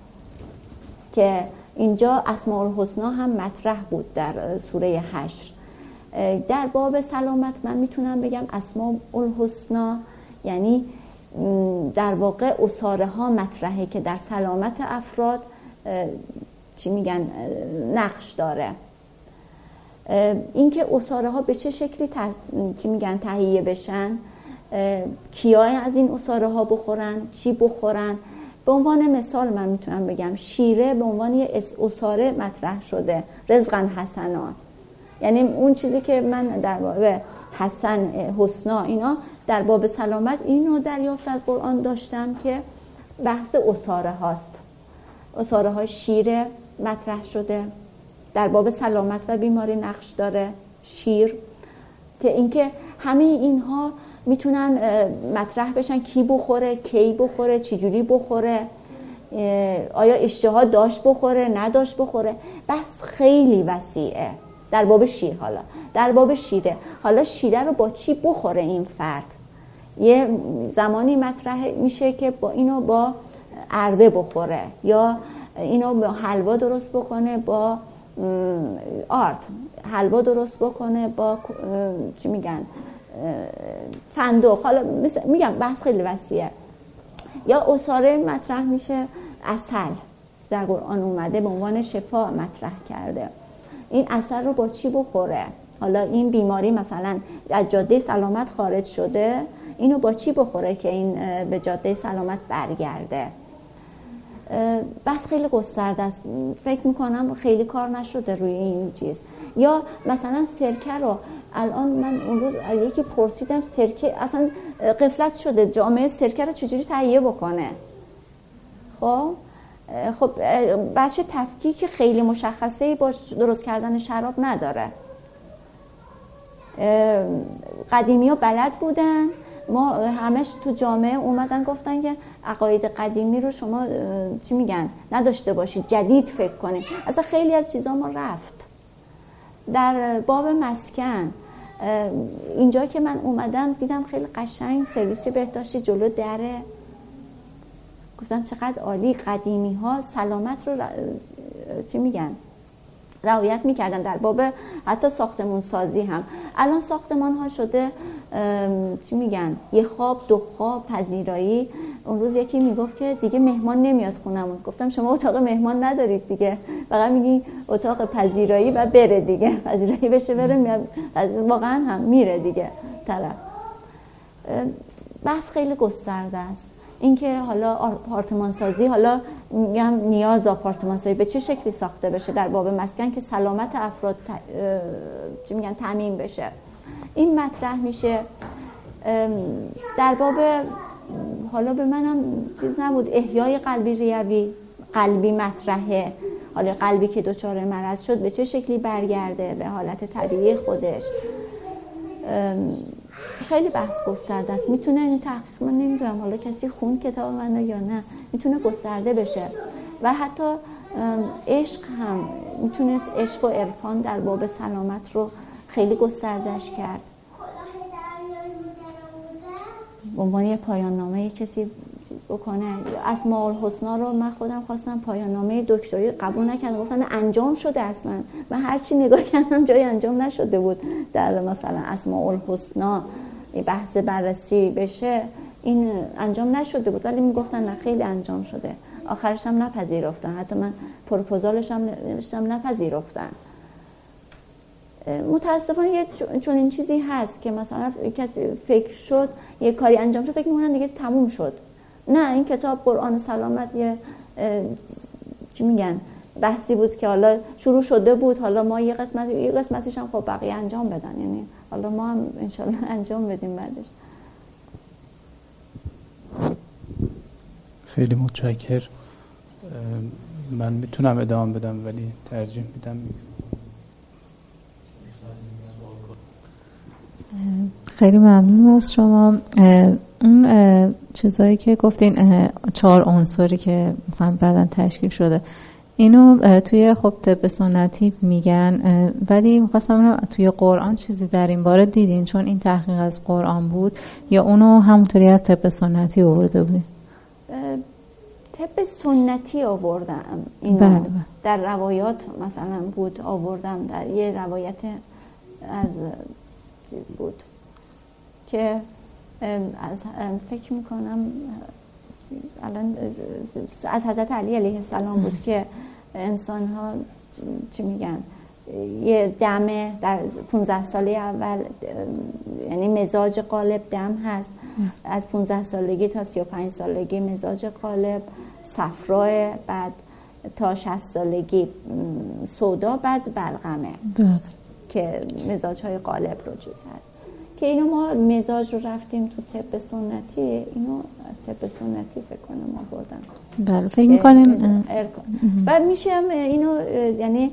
که اینجا اسماء الحسنا هم مطرح بود در سوره حشر. در باب سلامت من میتونم بگم اسماء الحسنا یعنی در واقع اساره ها مطرحه که در سلامت افراد چی میگن نقش داره. اینکه اساره ها به چه شکلی چی میگن تهیه بشن، کیا از این اساره ها بخورن، چی بخورن. به عنوان مثال من میتونم بگم شیره به عنوان یه اساره مطرح شده، رزقا حسنا. یعنی اون چیزی که من در باب حسن حسنا اینا در باب سلامت اینو دریافت از قرآن داشتم که بحث اساره هاست. اساره های شیره مطرح شده، در باب سلامت و بیماری نقش داره شیر، که اینکه همه اینها میتونن مطرح بشن کی بخوره، کی بخوره، چجوری بخوره، آیا اشتها داشت بخوره، نداشت بخوره. بحث خیلی وسیعه در باب شیر. حالا در باب شیره، حالا شیره رو با چی بخوره این فرد؟ یه زمانی مطرح میشه که با اینو با ارده بخوره، یا اینو با حلوا درست بکنه، با حلوا درست بکنه با چی میگن فندق. حالا میگم بحث خیلی وسیعه. یا اساره مطرح میشه، عسل در قرآن اومده به عنوان شفا مطرح کرده. این عسل رو با چی بخوره؟ حالا این بیماری مثلا از جاده سلامت خارج شده، اینو با چی بخوره که این به جاده سلامت برگرده؟ بس خیلی گسترده است. فکر میکنم خیلی کار نشده روی این چیز. یا مثلا سرکه رو الان من اون روز یکی پرسیدم سرکه اصلا غفلت شده، جامعه سرکه رو چجوری تهیه بکنه؟ خب بچه تفکیک خیلی مشخصه‌ای با درست کردن شراب نداره. قدیمی ها بلد بودن، ما همش تو جامعه اومدن گفتن که عقاید قدیمی رو شما چی میگن نداشته باشید، جدید فکر کنید. اصلا خیلی از چیزا ما رفت. در باب مسکن اینجا که من اومدم دیدم خیلی قشنگ سرویس بهداشتی جلو دره. گفتم چقدر عالی، قدیمی ها سلامت رو چی میگن رعایت میکردن در باب حتی ساختمون سازی هم. الان ساختمان ها شده چی میگن یه خواب دو خواب پذیرایی. اون روز یکی میگفت که دیگه مهمان نمیاد خونمون. گفتم شما اتاق مهمان ندارید دیگه، فقط میگی اتاق پذیرایی و بره دیگه، پذیرایی بشه بره، واقعا هم میره دیگه طرف. بحث خیلی گسترده است. اینکه حالا آپارتمان سازی، حالا میگم نیاز آپارتمان سازی به چه شکلی ساخته بشه در باب مسکن که سلامت افراد چی میگن تامین بشه، این مطرح میشه. در باب حالا به منم چیز نبود، احیای قلبی ریوی، قلبی مطرحه، حالا قلبی که دچار مرض شد به چه شکلی برگرده به حالت طبیعی خودش. خیلی بحث گسترده است. میتونه این تحقیق، من نمیدونم حالا کسی خوند کتاب منو یا نه، میتونه گسترده بشه. و حتی عشق هم میتونه، عشق و عرفان در باب سلامت رو خیلی گستردهش کرد. به عنوان یه پایان نامه کسی بکنه. اسماء الحسنا رو من خودم خواستم پایان نامه دکتری قبول نکردم، گفتن انجام شده. اصلا من هر چی نگاه کردم جای انجام نشده بود. در مثلا اسماء الحسنا بحث بررسی بشه این انجام نشده بود، ولی میگفتن نه خیلی انجام شده. آخرش هم نپذیرفتن، حتی من پروپوزالش هم نوشتم نپذیرفتن. متاسفانه یه چون این چیزی هست که مثلا کسی فکر شد یه کاری انجام شد فکر میکنن دیگه تموم شد. نه، این کتاب قرآن سلامت یه چی میگن بحثی بود که حالا شروع شده بود، حالا ما یه قسمتیش هم خب بقیه انجام بدن، یعنی حالا ما هم انشالله انجام بدیم بعدش. خیلی متشکرم. من میتونم ادامه بدم ولی ترجیح میدم. خیلی ممنون از شما. اون چیزایی که گفتین 4 عنصری که مثلا بعداً تشکیل شده، اینو توی خب طب سنتی میگن، ولی می‌خواستم توی قرآن چیزی در این باره دیدین؟ چون این تحقیق از قرآن بود یا اونو همونطوری از طب سنتی آورده بودین؟ طب سنتی آوردم اینو. بله. در روایات مثلا بود آوردم، در یه روایت از بود که از فکر میکنم الان از حضرت علی علیه السلام بود که انسان ها چی میگن یه دمه در 15 ساله اول، یعنی مزاج غالب دم هست، از 15 سالگی تا 35 سالگی مزاج غالب صفرا، بعد تا 60 سالگی سودا، بعد بلغمه که مزاج های غالب رو چیز هست. که اینو ما مزاج رو رفتیم تو طب سنتی، اینو از طب سنتی فکر کنم آوردن. بله فکر می‌کنیم و میشه اینو یعنی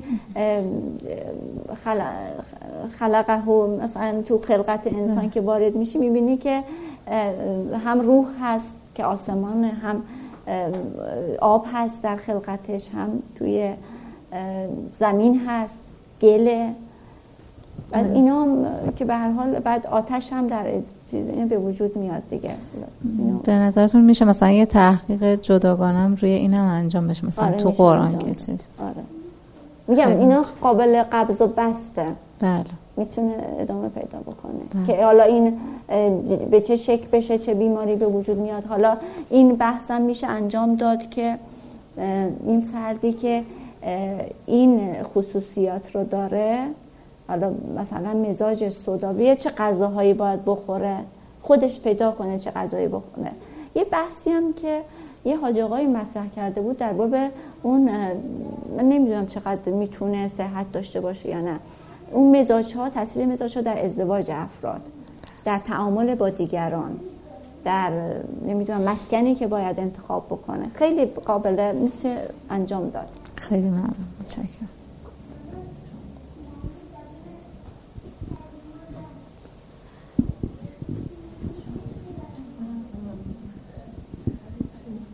خلقه مثلا تو خلقت انسان که وارد میشی میبینی که هم روح هست که آسمان، هم آب هست در خلقتش، هم توی زمین هست، گله، بعد اینا که به هر حال بعد آتش هم در چیز اینا به وجود میاد دیگه. به نظرتون میشه مثلا یه تحقیق جداگانه روی اینم انجام بشه مثلا تو قرآن که چیز؟ آره میگم اینا قابل قبض و بسته. بله میتونه ادامه پیدا بکنه. که حالا این به چه شکل بشه، چه بیماری به وجود میاد. حالا این بحثم میشه انجام داد که این فردی که این خصوصیات رو داره، حالا مثلا مزاج سوداویه، چه غذاهایی باید بخوره، خودش پیدا کنه چه غذایی بخوره. یه بحثی هم که یه حاج آقایی مطرح کرده بود در باب اون، من نمیدونم چقدر میتونه صحت داشته باشه یا نه، اون مزاج‌ها، تاثیر مزاج‌ها در ازدواج افراد، در تعامل با دیگران، در نمیدونم مسکنی که باید انتخاب بکنه. خیلی قابل میشه انجام داد. خیلی ممنون، متشکرم.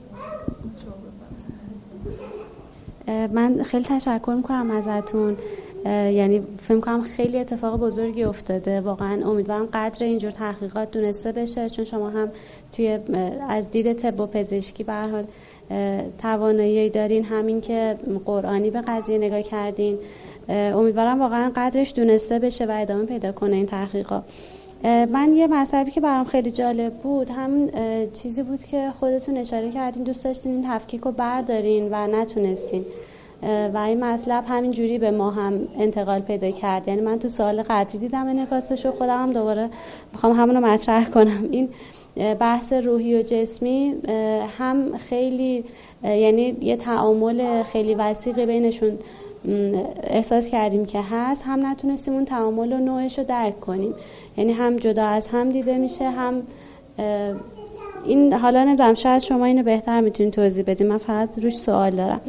من خیلی تشکر میکنم ازتون. یعنی فکر کنم خیلی اتفاق بزرگی افتاده. واقعا امیدوارم قدر اینجور تحقیقات دونسته بشه، چون شما هم توی از دید طب و پزشکی به هر حال توانایی دارین، همین که قرآنی به قضیه نگاه کردین. امیدوارم واقعا قدرش دونسته بشه و ادامه پیدا کنه این تحقیقات. من یه مطلبی که برام خیلی جالب بود همون چیزی بود که خودتون اشاره کردین، دوست داشتین این تفکیک رو بردارین و نتونستین و این مطلب همین جوری به ما هم انتقال پیدا کرد. یعنی من تو سوال قبلی دیدم انعکاسش رو، خودم هم دوباره میخوام همون رو مطرح کنم. این بحث روحی و جسمی هم خیلی یعنی یه تعامل خیلی وسیقی بینشون احساس کردیم که هست، هم نتونستیم اون تعامل و نوعش رو درک کنیم. یعنی هم جدا از هم دیده میشه، هم این حالا نمیدونم شاید شما اینو بهتر میتونید توضیح بدید، من فقط روش سوال دارم.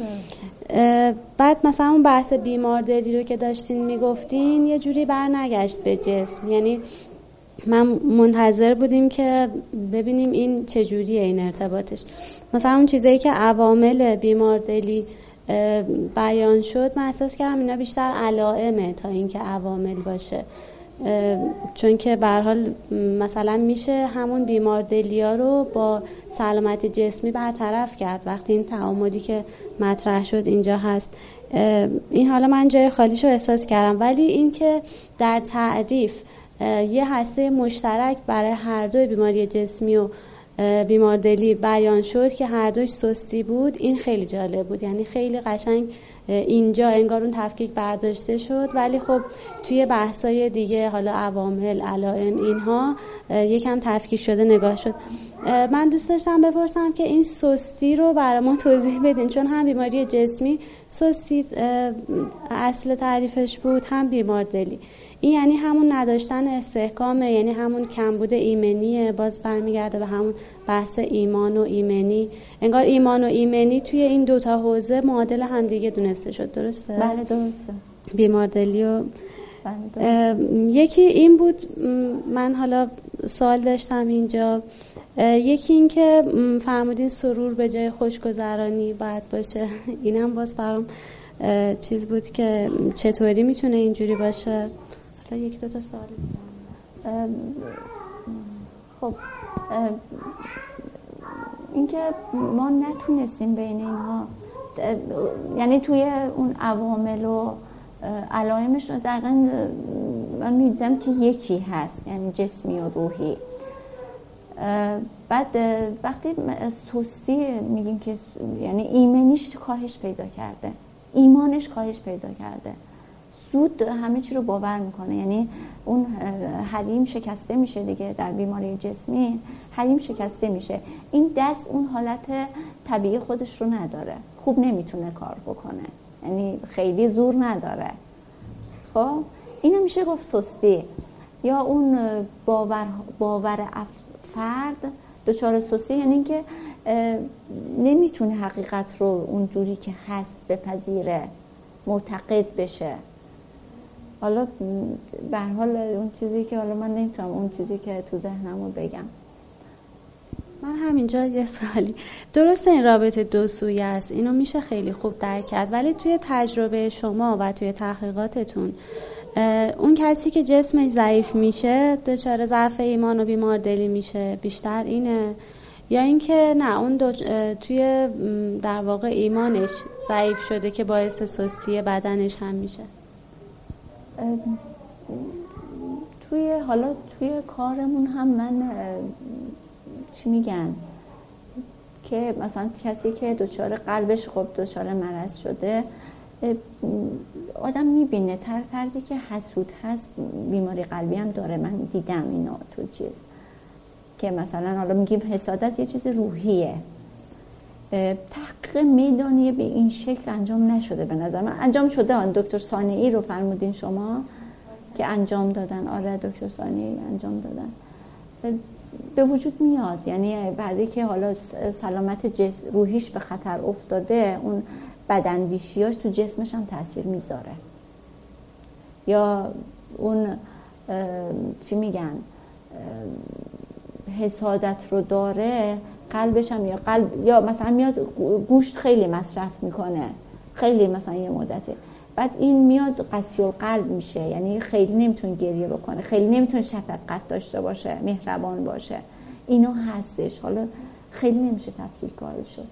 بعد مثلا اون بحث بیماردلی رو که داشتین میگفتین یه جوری بر نگشت به جسم، یعنی من منتظر بودیم که ببینیم این چجوریه این ارتباطش. مثلا اون چیزایی که عوامل بیماردلی بیان شد من احساس کردم اینا بیشتر علائمه تا اینکه عوامل باشه، چون که به هر حال مثلا میشه همون بیماردلیا رو با سلامت جسمی برطرف کرد وقتی این تعاملی که مطرح شد اینجا هست. این حالا من جای خالیشو احساس کردم، ولی این که در تعریف یه هسته مشترک برای هر دوی بیماری جسمی و بیماردلی بیان شد که هر دوش سستی بود، این خیلی جالب بود. یعنی خیلی قشنگ اینجا انگار اون تفکیک برداشته شد، ولی خب توی بحثای دیگه حالا عوامل، علائم، اینها یکم تفکیک شده نگاه شد. من دوست داشتم بپرسم که این سستی رو برای ما توضیح بدین، چون هم بیماری جسمی سستی اصل تعریفش بود، هم بیماردلی. این یعنی همون نداشتن استحکامه، یعنی همون کمبود ایمنیه، باز برمیگرده به همون بحث ایمان و ایمنی. انگار ایمان و ایمنی توی این دوتا حوزه معادل همدیگه دونسته شد، درسته؟ بله درسته. بیماردلی و یکی این بود. من حالا سوال داشتم اینجا، یکی این که فرمودین سرور به جای خوشگذرانی باید باشه. اینم باز برام چیز بود که چطوری میتونه اینجوری باشه. حالا یک دو تا سوال خب اینکه ما نتونستیم بین اینها، یعنی توی اون عوامل و علائمش دقیقا من می‌دیدم که یکی هست، یعنی جسمی و روحی. بعد وقتی سستی میگیم که یعنی ایمنیش کاهش پیدا کرده، ایمانش کاهش پیدا کرده، زود همه چی رو باور میکنه، یعنی اون حریم شکسته میشه دیگه. در بیماری جسمی حریم شکسته میشه، این دست اون حالت طبیعی خودش رو نداره، خوب نمیتونه کار بکنه، یعنی خیلی زور نداره. خب اینو میشه گفت سستی. یا اون باور فرد دچار سستی، یعنی که نمیتونه حقیقت رو اونجوری که هست بپذیره، معتقد بشه. حالا به هر حال اون چیزی که حالا من نمیتونم اون چیزی که تو ذهنمو بگم. من همینجا یه سوالی، درسته این رابطه دو سویه است، اینو میشه خیلی خوب درک کرد، ولی توی تجربه شما و توی تحقیقاتتون اون کسی که جسمش ضعیف میشه دچار ضعف ایمان و بیماردلی میشه بیشتر اینه، یا اینکه نه اون توی در واقع ایمانش ضعیف شده که باعث سستی بدنش هم میشه؟ توی کارمون هم من چی میگن که مثلا کسی که دچار قلبش خب دچار مرض شده، آدم میبینه فردی که حسود هست بیماری قلبی هم داره. من دیدم اینو تو چیز که مثلا حالا میگیم حسادت یه چیز روحیه. تحقیق میدانی به این شکل انجام نشده به نظر من. انجام شده، دکتر صانعی رو فرمودین شما که انجام دادن. آره دکتر صانعی انجام دادن. به وجود میاد، یعنی فردی که حالا سلامت روحیش به خطر افتاده، اون بداندیشیاش تو جسمش هم تاثیر میذاره. یا اون چی میگن حسادت رو داره، قلبش هم یا مثلا میاد گوشت خیلی مصرف میکنه، خیلی مثلا یه مدته بعد این میاد قسی القلب میشه، یعنی خیلی نمیتونه گریه بکنه، خیلی نمیتونه شفقت داشته باشه، مهربان باشه. اینو هستش. حالا خیلی نمیشه تفکیک کارشو.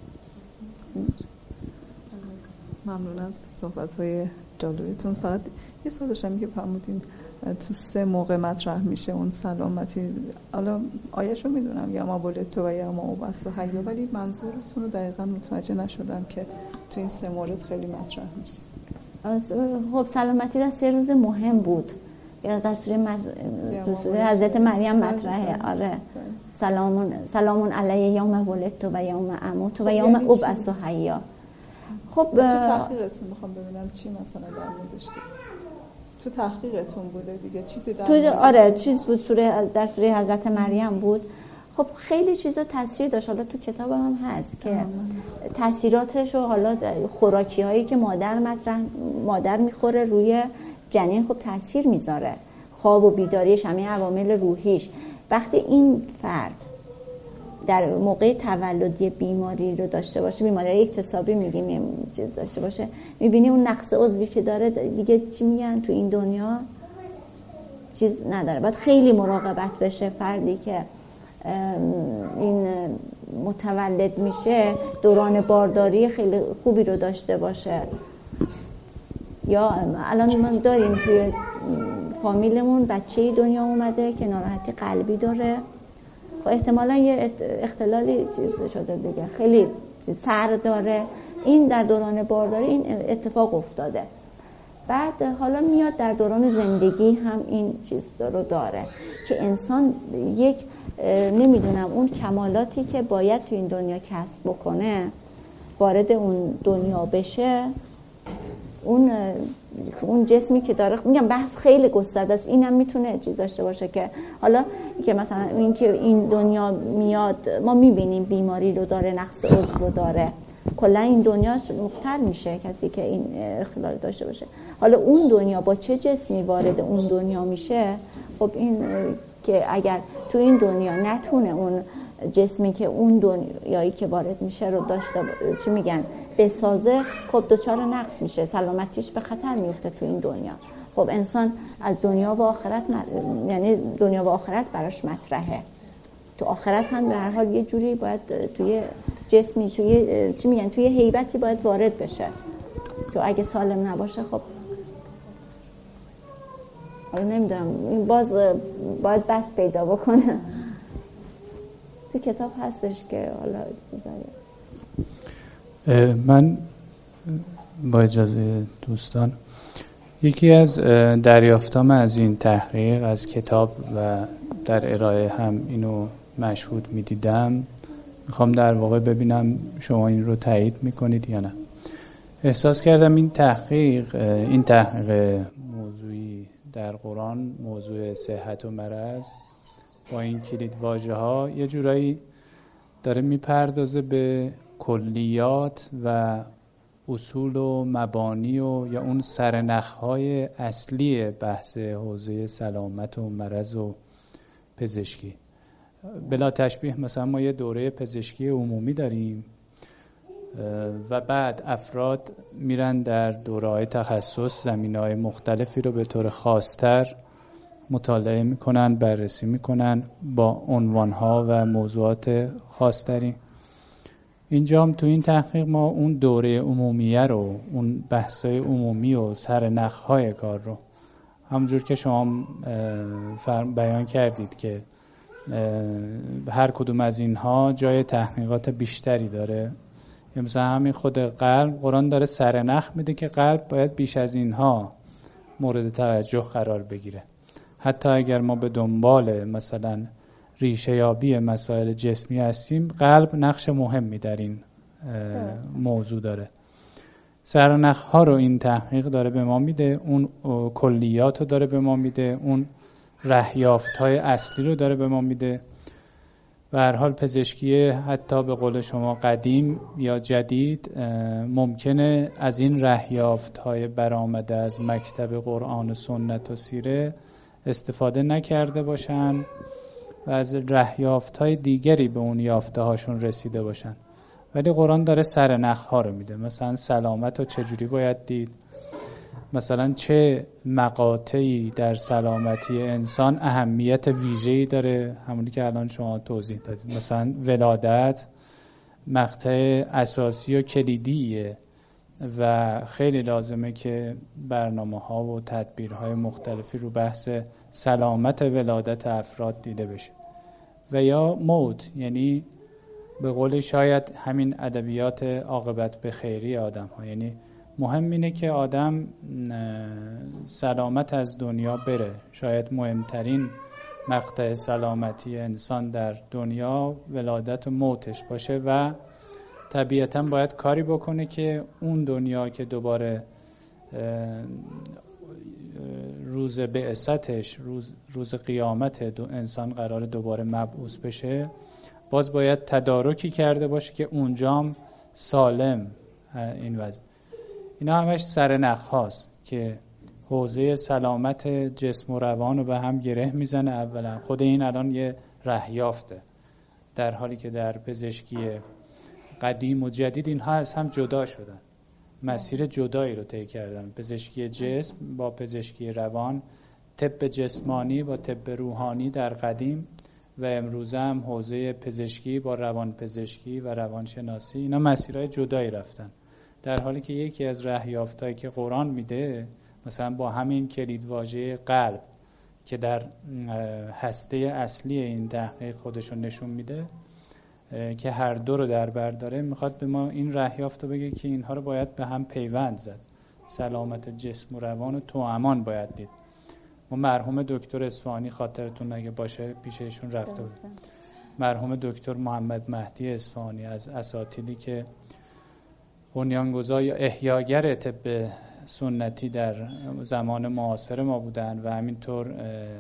ممنون از صحبت‌های جالبتون. فقط یه سوال داشتم که فرمودین تو 3 موقع مطرح میشه اون سلامتی. حالا آیه‌شو میدونم، یا ما ولدت و یا ما ابعث حیا، ولی منظورتون رو دقیقاً متوجه نشدم که تو این 3 مورد خیلی مطرح میشه. خب سلامتی در 3 روز مهم بود، یا در سوره حضرت مریم مطرحه. آره، سلام علی یوم ولدت و یوم اموت و یوم ابعث حیا. خب تو تحقیقتون میخوام ببینم چی مثلا در موردش تو تحقیقتون بوده دیگه، چیزی در آره چیز بود، در سوره حضرت مریم بود. خب خیلی چیزا تاثیر داشت. حالا تو کتاب هم هست که تاثیراتش و حالا خوراکی هایی که مادر میخوره روی جنین خب تاثیر میذاره، خواب و بیداریش، همه عوامل روحیش. وقتی این فرد در موقع تولد یه بیماری رو داشته باشه، بیماری اکتسابی میگیم، یه چیز داشته باشه، میبینی اون نقص عضوی که داره دیگه چی میگن تو این دنیا چیز نداره. باید خیلی مراقبت بشه فردی که این متولد میشه، دوران بارداری خیلی خوبی رو داشته باشه. یا الان ما داریم توی فامیلمون بچه‌ای دنیا اومده که ناراحتی قلبی داره، خب احتمالاً یه اختلالی چیز شده دیگه، خیلی سر داره، این در دوران بارداری این اتفاق افتاده. بعد حالا میاد در دوران زندگی هم این چیز رو داره که انسان یک نمیدونم اون کمالاتی که باید تو این دنیا کسب بکنه وارد اون دنیا بشه، اون جسمی که داره، میگم بحث خیلی گسترده است، اینم میتونه چیز داشته باشه که حالا که مثلا این که این دنیا میاد ما میبینیم بیماری رو داره، نقص عضو رو داره، کلا این دنیاش مبتل میشه کسی که این اختلال داشته باشه. حالا اون دنیا با چه جسمی وارد اون دنیا میشه، خب این که اگر تو این دنیا نتونه اون جسمی که اون دنیایی که وارد میشه رو داشته چی میگن بسازه، خب دچار نقص میشه، سلامتیش به خطر میفته تو این دنیا. خب انسان از دنیا و آخرت یعنی دنیا و آخرت براش مطرحه. تو آخرت هم به هر حال یه جوری باید توی جسمی، توی چی میگن توی هیبتی باید وارد بشه که اگه سالم نباشه خب حالا نمیدونم، این باز باید بس پیدا بکنه. تو کتاب هستش که حالا من با اجازه دوستان یکی از دریافتام از این تحقیق از کتاب و در ارائه هم اینو مشهود میدیدم، میخوام در واقع ببینم شما این رو تایید میکنید یا نه. احساس کردم این تحقیق موضوعی در قرآن، موضوع صحت و مرض، با این کلید واژه ها یه جورایی داره میپردازه به کلیات و اصول و مبانی و یا اون سرنخهای اصلی بحث حوزه سلامت و مرض و پزشکی. بلا تشبیه مثلا ما یه دوره پزشکی عمومی داریم و بعد افراد میرن در دوره‌های تخصص زمینه‌های مختلفی رو به طور خاص‌تر مطالعه میکنن، بررسی میکنن با عنوانها و موضوعات خاص‌تری. اینجا هم تو این تحقیق ما اون دوره عمومیه رو، اون بحث‌های عمومی و سرنخ‌های کار رو، همونجور که شما بیان کردید که هر کدوم از اینها جای تحقیقات بیشتری داره. مثلا همین خود قلب، قرآن داره سرنخ میده که قلب باید بیش از اینها مورد توجه قرار بگیره. حتی اگر ما به دنبال مثلا ریشه یابی مسائل جسمی هستیم، قلب نقش مهمی در این موضوع داره. سرنخ ها رو این تحقیق داره به ما میده، اون کلیات رو داره به ما میده، اون رهیافت های اصلی رو داره به ما میده. و هر حال پزشکی حتی به قول شما قدیم یا جدید ممکنه از این رهیافت های برآمده از مکتب قرآن و سنت و سیره استفاده نکرده باشن و از رهیافت های دیگری به اون یافته هاشون رسیده باشن. ولی قرآن داره سرنخ ها رو میده، مثلا سلامت رو چجوری باید دید، مثلا چه مقاطعی در سلامتی انسان اهمیت ویژه‌ای داره، همونی که الان شما توضیح دادید. مثلا ولادت مقطع اساسی و کلیدیه و خیلی لازمه که برنامه‌ها و تدبیرهای مختلفی رو بحث سلامت ولادت افراد دیده بشه. و یا موت، یعنی به قول شاید همین ادبیات عاقبت به خیری آدم ها، یعنی مهم اینه که آدم سلامت از دنیا بره. شاید مهمترین مقطع سلامتی انسان در دنیا ولادت و موتش باشه و طبیعتاً باید کاری بکنه که اون دنیا که دوباره روز بعثتش، روز قیامت انسان قرار دوباره مبعوث بشه، باز باید تدارکی کرده باشه که اونجام سالم این وضع. اینا همش سرنخ هاست که حوزه سلامت جسم و روان رو به هم گره میزنه. اولا خود این الان یه رهیافته، در حالی که در پزشکی قدیم و جدید اینها از هم جدا شدن، مسیر جدایی رو طی کردن. پزشکی جسم با پزشکی روان، طب جسمانی با طب روحانی در قدیم و امروزه هم حوزه پزشکی با روان پزشکی و روانشناسی، اینا مسیرهای جدایی رفتن. در حالی که یکی از رهیافتایی که قرآن میده، مثلا با همین کلیدواژه قلب که در هسته اصلی این تحقیق خودشون نشون میده که هر دو رو در بر داره، میخواد به ما این رهیافت رو بگه که اینها رو باید به هم پیوند زد. سلامت جسم و روان و توامان باید دید. ما مرحوم دکتر اصفهانی، خاطرتون اگه باشه پیش ایشون رفته بود، مرحوم دکتر محمد مهدی اصفهانی از اساتیدی که بنیانگذار یا احیاگر طب سنتی در زمان معاصر ما بودن و همینطور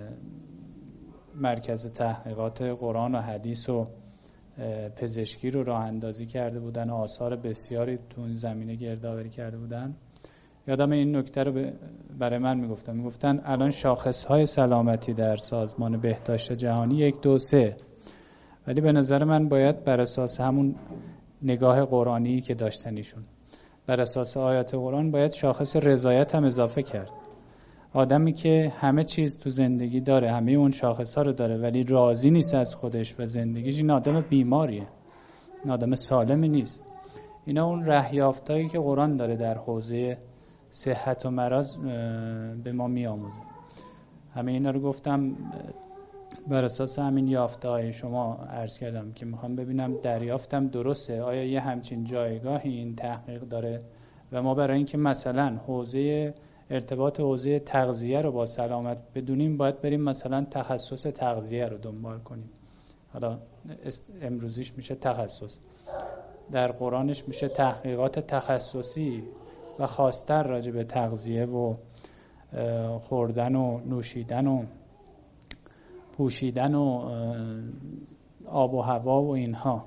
مرکز تحقیقات قرآن و حدیث و پزشکی رو راه اندازی کرده بودن و آثار بسیاری تو این زمینه گردآوری کرده بودن. یادم این نکته رو برای من میگفتن الان شاخصهای سلامتی در سازمان بهداشت جهانی 1 2 3، ولی به نظر من باید بر اساس همون نگاه قرآنی که داشتنیشون، بر اساس آیات قرآن باید شاخص رضایت هم اضافه کرد. آدمی که همه چیز تو زندگی داره، همه اون شاخص‌ها رو داره، ولی راضی نیست از خودش و زندگیش، این آدم بیماریه، این آدم سالمی نیست. اینا اون رهیافتایی که قرآن داره در حوزه صحت و مرض به ما میآموزه. همه اینا رو گفتم بر اساس همین یافته‌های شما عرض کردم که میخوام ببینم دریافتم درسته، آیا یه همچین جایگاهی این تحقیق داره و ما برای اینکه مثلا حوزه ارتباط حوزه تغذیه رو با سلامت بدونیم باید بریم مثلا تخصص تغذیه رو دنبال کنیم. حالا امروزیش میشه تخصص، در قرآنش میشه تحقیقات تخصصی و خاص‌تر راجع به تغذیه و خوردن و نوشیدن و پوشیدن و آب و هوا و اینها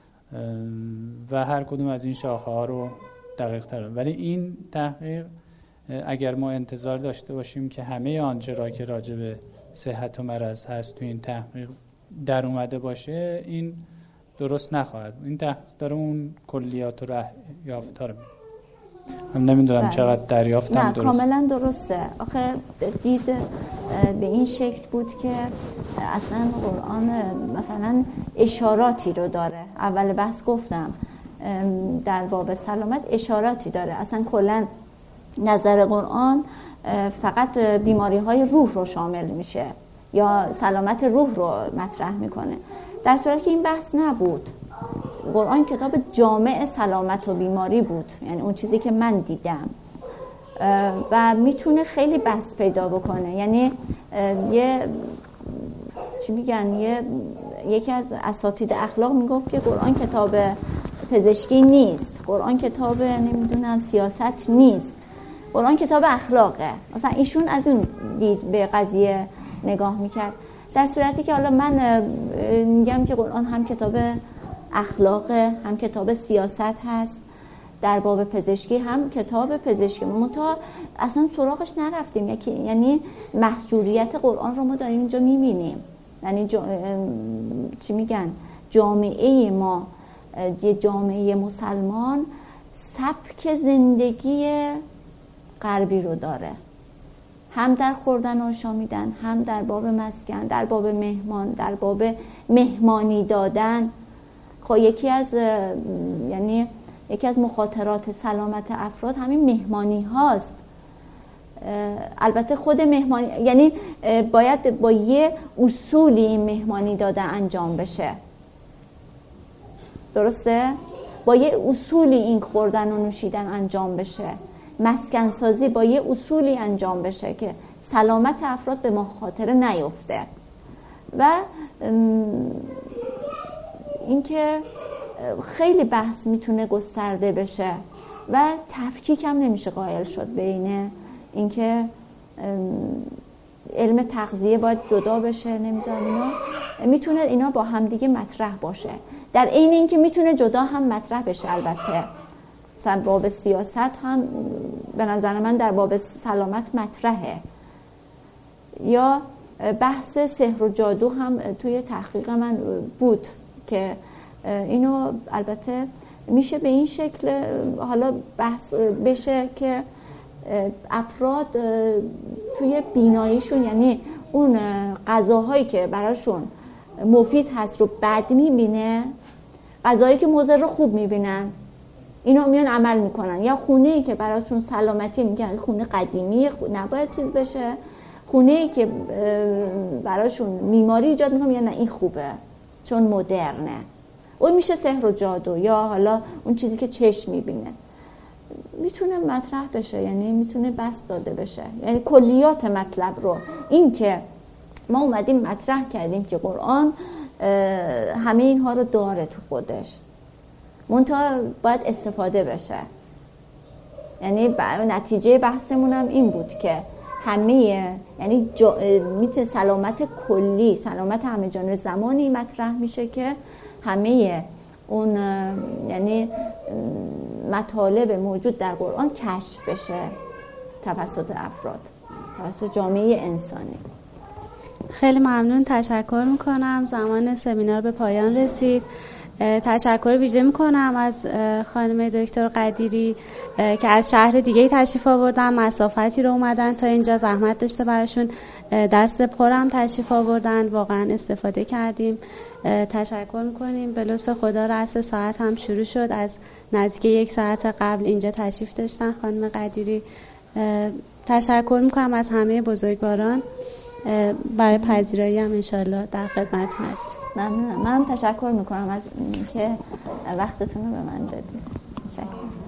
و هر کدوم از این شاخه ها رو دقیق تر. ولی این تحقیق اگر ما انتظار داشته باشیم که همه آنچه را که راجع به صحت و مرض هست تو این تحقیق در اومده باشه، این درست نخواهد. این تحقیق داره اون کلیات و یافت‌ها رو هم نمیدونم چقدر دریافتم نه درست. کاملا درسته. آخه دید به این شکل بود که اصلا قرآن مثلا اشاراتی رو داره. اول بحث گفتم در باب سلامت اشاراتی داره. اصلا کلا نظر قرآن فقط بیماری های روح رو شامل میشه یا سلامت روح رو مطرح میکنه، در صورتی که این بحث نبود. قرآن کتاب جامع سلامت و بیماری بود، یعنی اون چیزی که من دیدم و میتونه خیلی بحث پیدا بکنه. یعنی یکی از اساتید اخلاق میگفت که قرآن کتاب پزشکی نیست، قرآن کتاب نمیدونم سیاست نیست، قرآن کتاب اخلاقه. مثلا ایشون از اون دید به قضیه نگاه میکرد، در صورتی که حالا من میگم که قرآن هم کتاب اخلاقه، هم کتاب سیاست هست، در باب پزشکی هم کتاب پزشکی. منتها اصلا سراغش نرفتیم، یعنی محجوریت قرآن رو ما داریم اینجا میبینیم. یعنی جامعه ما، یه جامعه مسلمان، سبک زندگی غربی رو داره، هم در خوردن آشامیدن، هم در باب مسکن، در باب مهمان، در باب مهمانی دادن. خب یکی از مخاطرات سلامت افراد همین مهمانی هاست. البته خود مهمانی یعنی باید با یه اصولی این مهمانی دادن انجام بشه، درسته؟ با یه اصولی این خوردن و نوشیدن انجام بشه، مسکن سازی با یه اصولی انجام بشه که سلامت افراد به مخاطره نیفته. و اینکه خیلی بحث میتونه گسترده بشه و تفکیک هم نمیشه قائل شد بین اینکه علم تغذیه باید جدا بشه، نمیدونم اینا میتونه اینا با هم دیگه مطرح باشه، در عین اینکه میتونه جدا هم مطرح بشه. البته مثلا باب سیاست هم به نظر من در باب سلامت مطرحه، یا بحث سحر و جادو هم توی تحقیق من بود که اینو البته میشه به این شکل حالا بحث بشه که افراد توی بیناییشون، یعنی اون غذاهایی که براشون مفید هست رو بد میبینه، غذاهایی که مضر رو خوب میبینن، اینا میان عمل میکنن. یا خونه‌ای که براشون سلامتی میگن خونه قدیمی نباید چیز بشه، خونه‌ای که براشون میماری ایجاد میکنه میگن نه این خوبه چون مدرنه. اون میشه سحر و جادو، یا حالا اون چیزی که چشم میبینه میتونه مطرح بشه، یعنی میتونه بس داده بشه، یعنی کلیات مطلب رو. این که ما اومدیم مطرح کردیم که قرآن همه اینها رو داره تو خودش، منتها باید استفاده بشه. یعنی نتیجه بحثمون هم این بود که همه یعنی میتونه سلامت کلی، سلامت همه جانبه زمانی مطرح میشه که همه اون یعنی مطالب موجود در قرآن کشف بشه توسط افراد، توسط جامعه انسانی. خیلی ممنون، تشکر میکنم. زمان سمینار به پایان رسید. تشکر ویژه میکنم از خانم دکتر قدیری که از شهر دیگه تشریف آوردن، مسافتی رو اومدن تا اینجا، زحمت داشته براشون، دست پرم تشریف آوردن، واقعا استفاده کردیم. تشکر میکنیم. به لطف خدا رأس ساعت هم شروع شد، از نزدیک 1 ساعت قبل اینجا تشریف داشتن خانم قدیری. تشکر میکنم از همه بزرگواران، برای پذیرایی هم انشالله در خدمتتون هستیم. ممنونم. منم تشکر میکنم از اینکه وقتتون رو به من دادید. تشکر.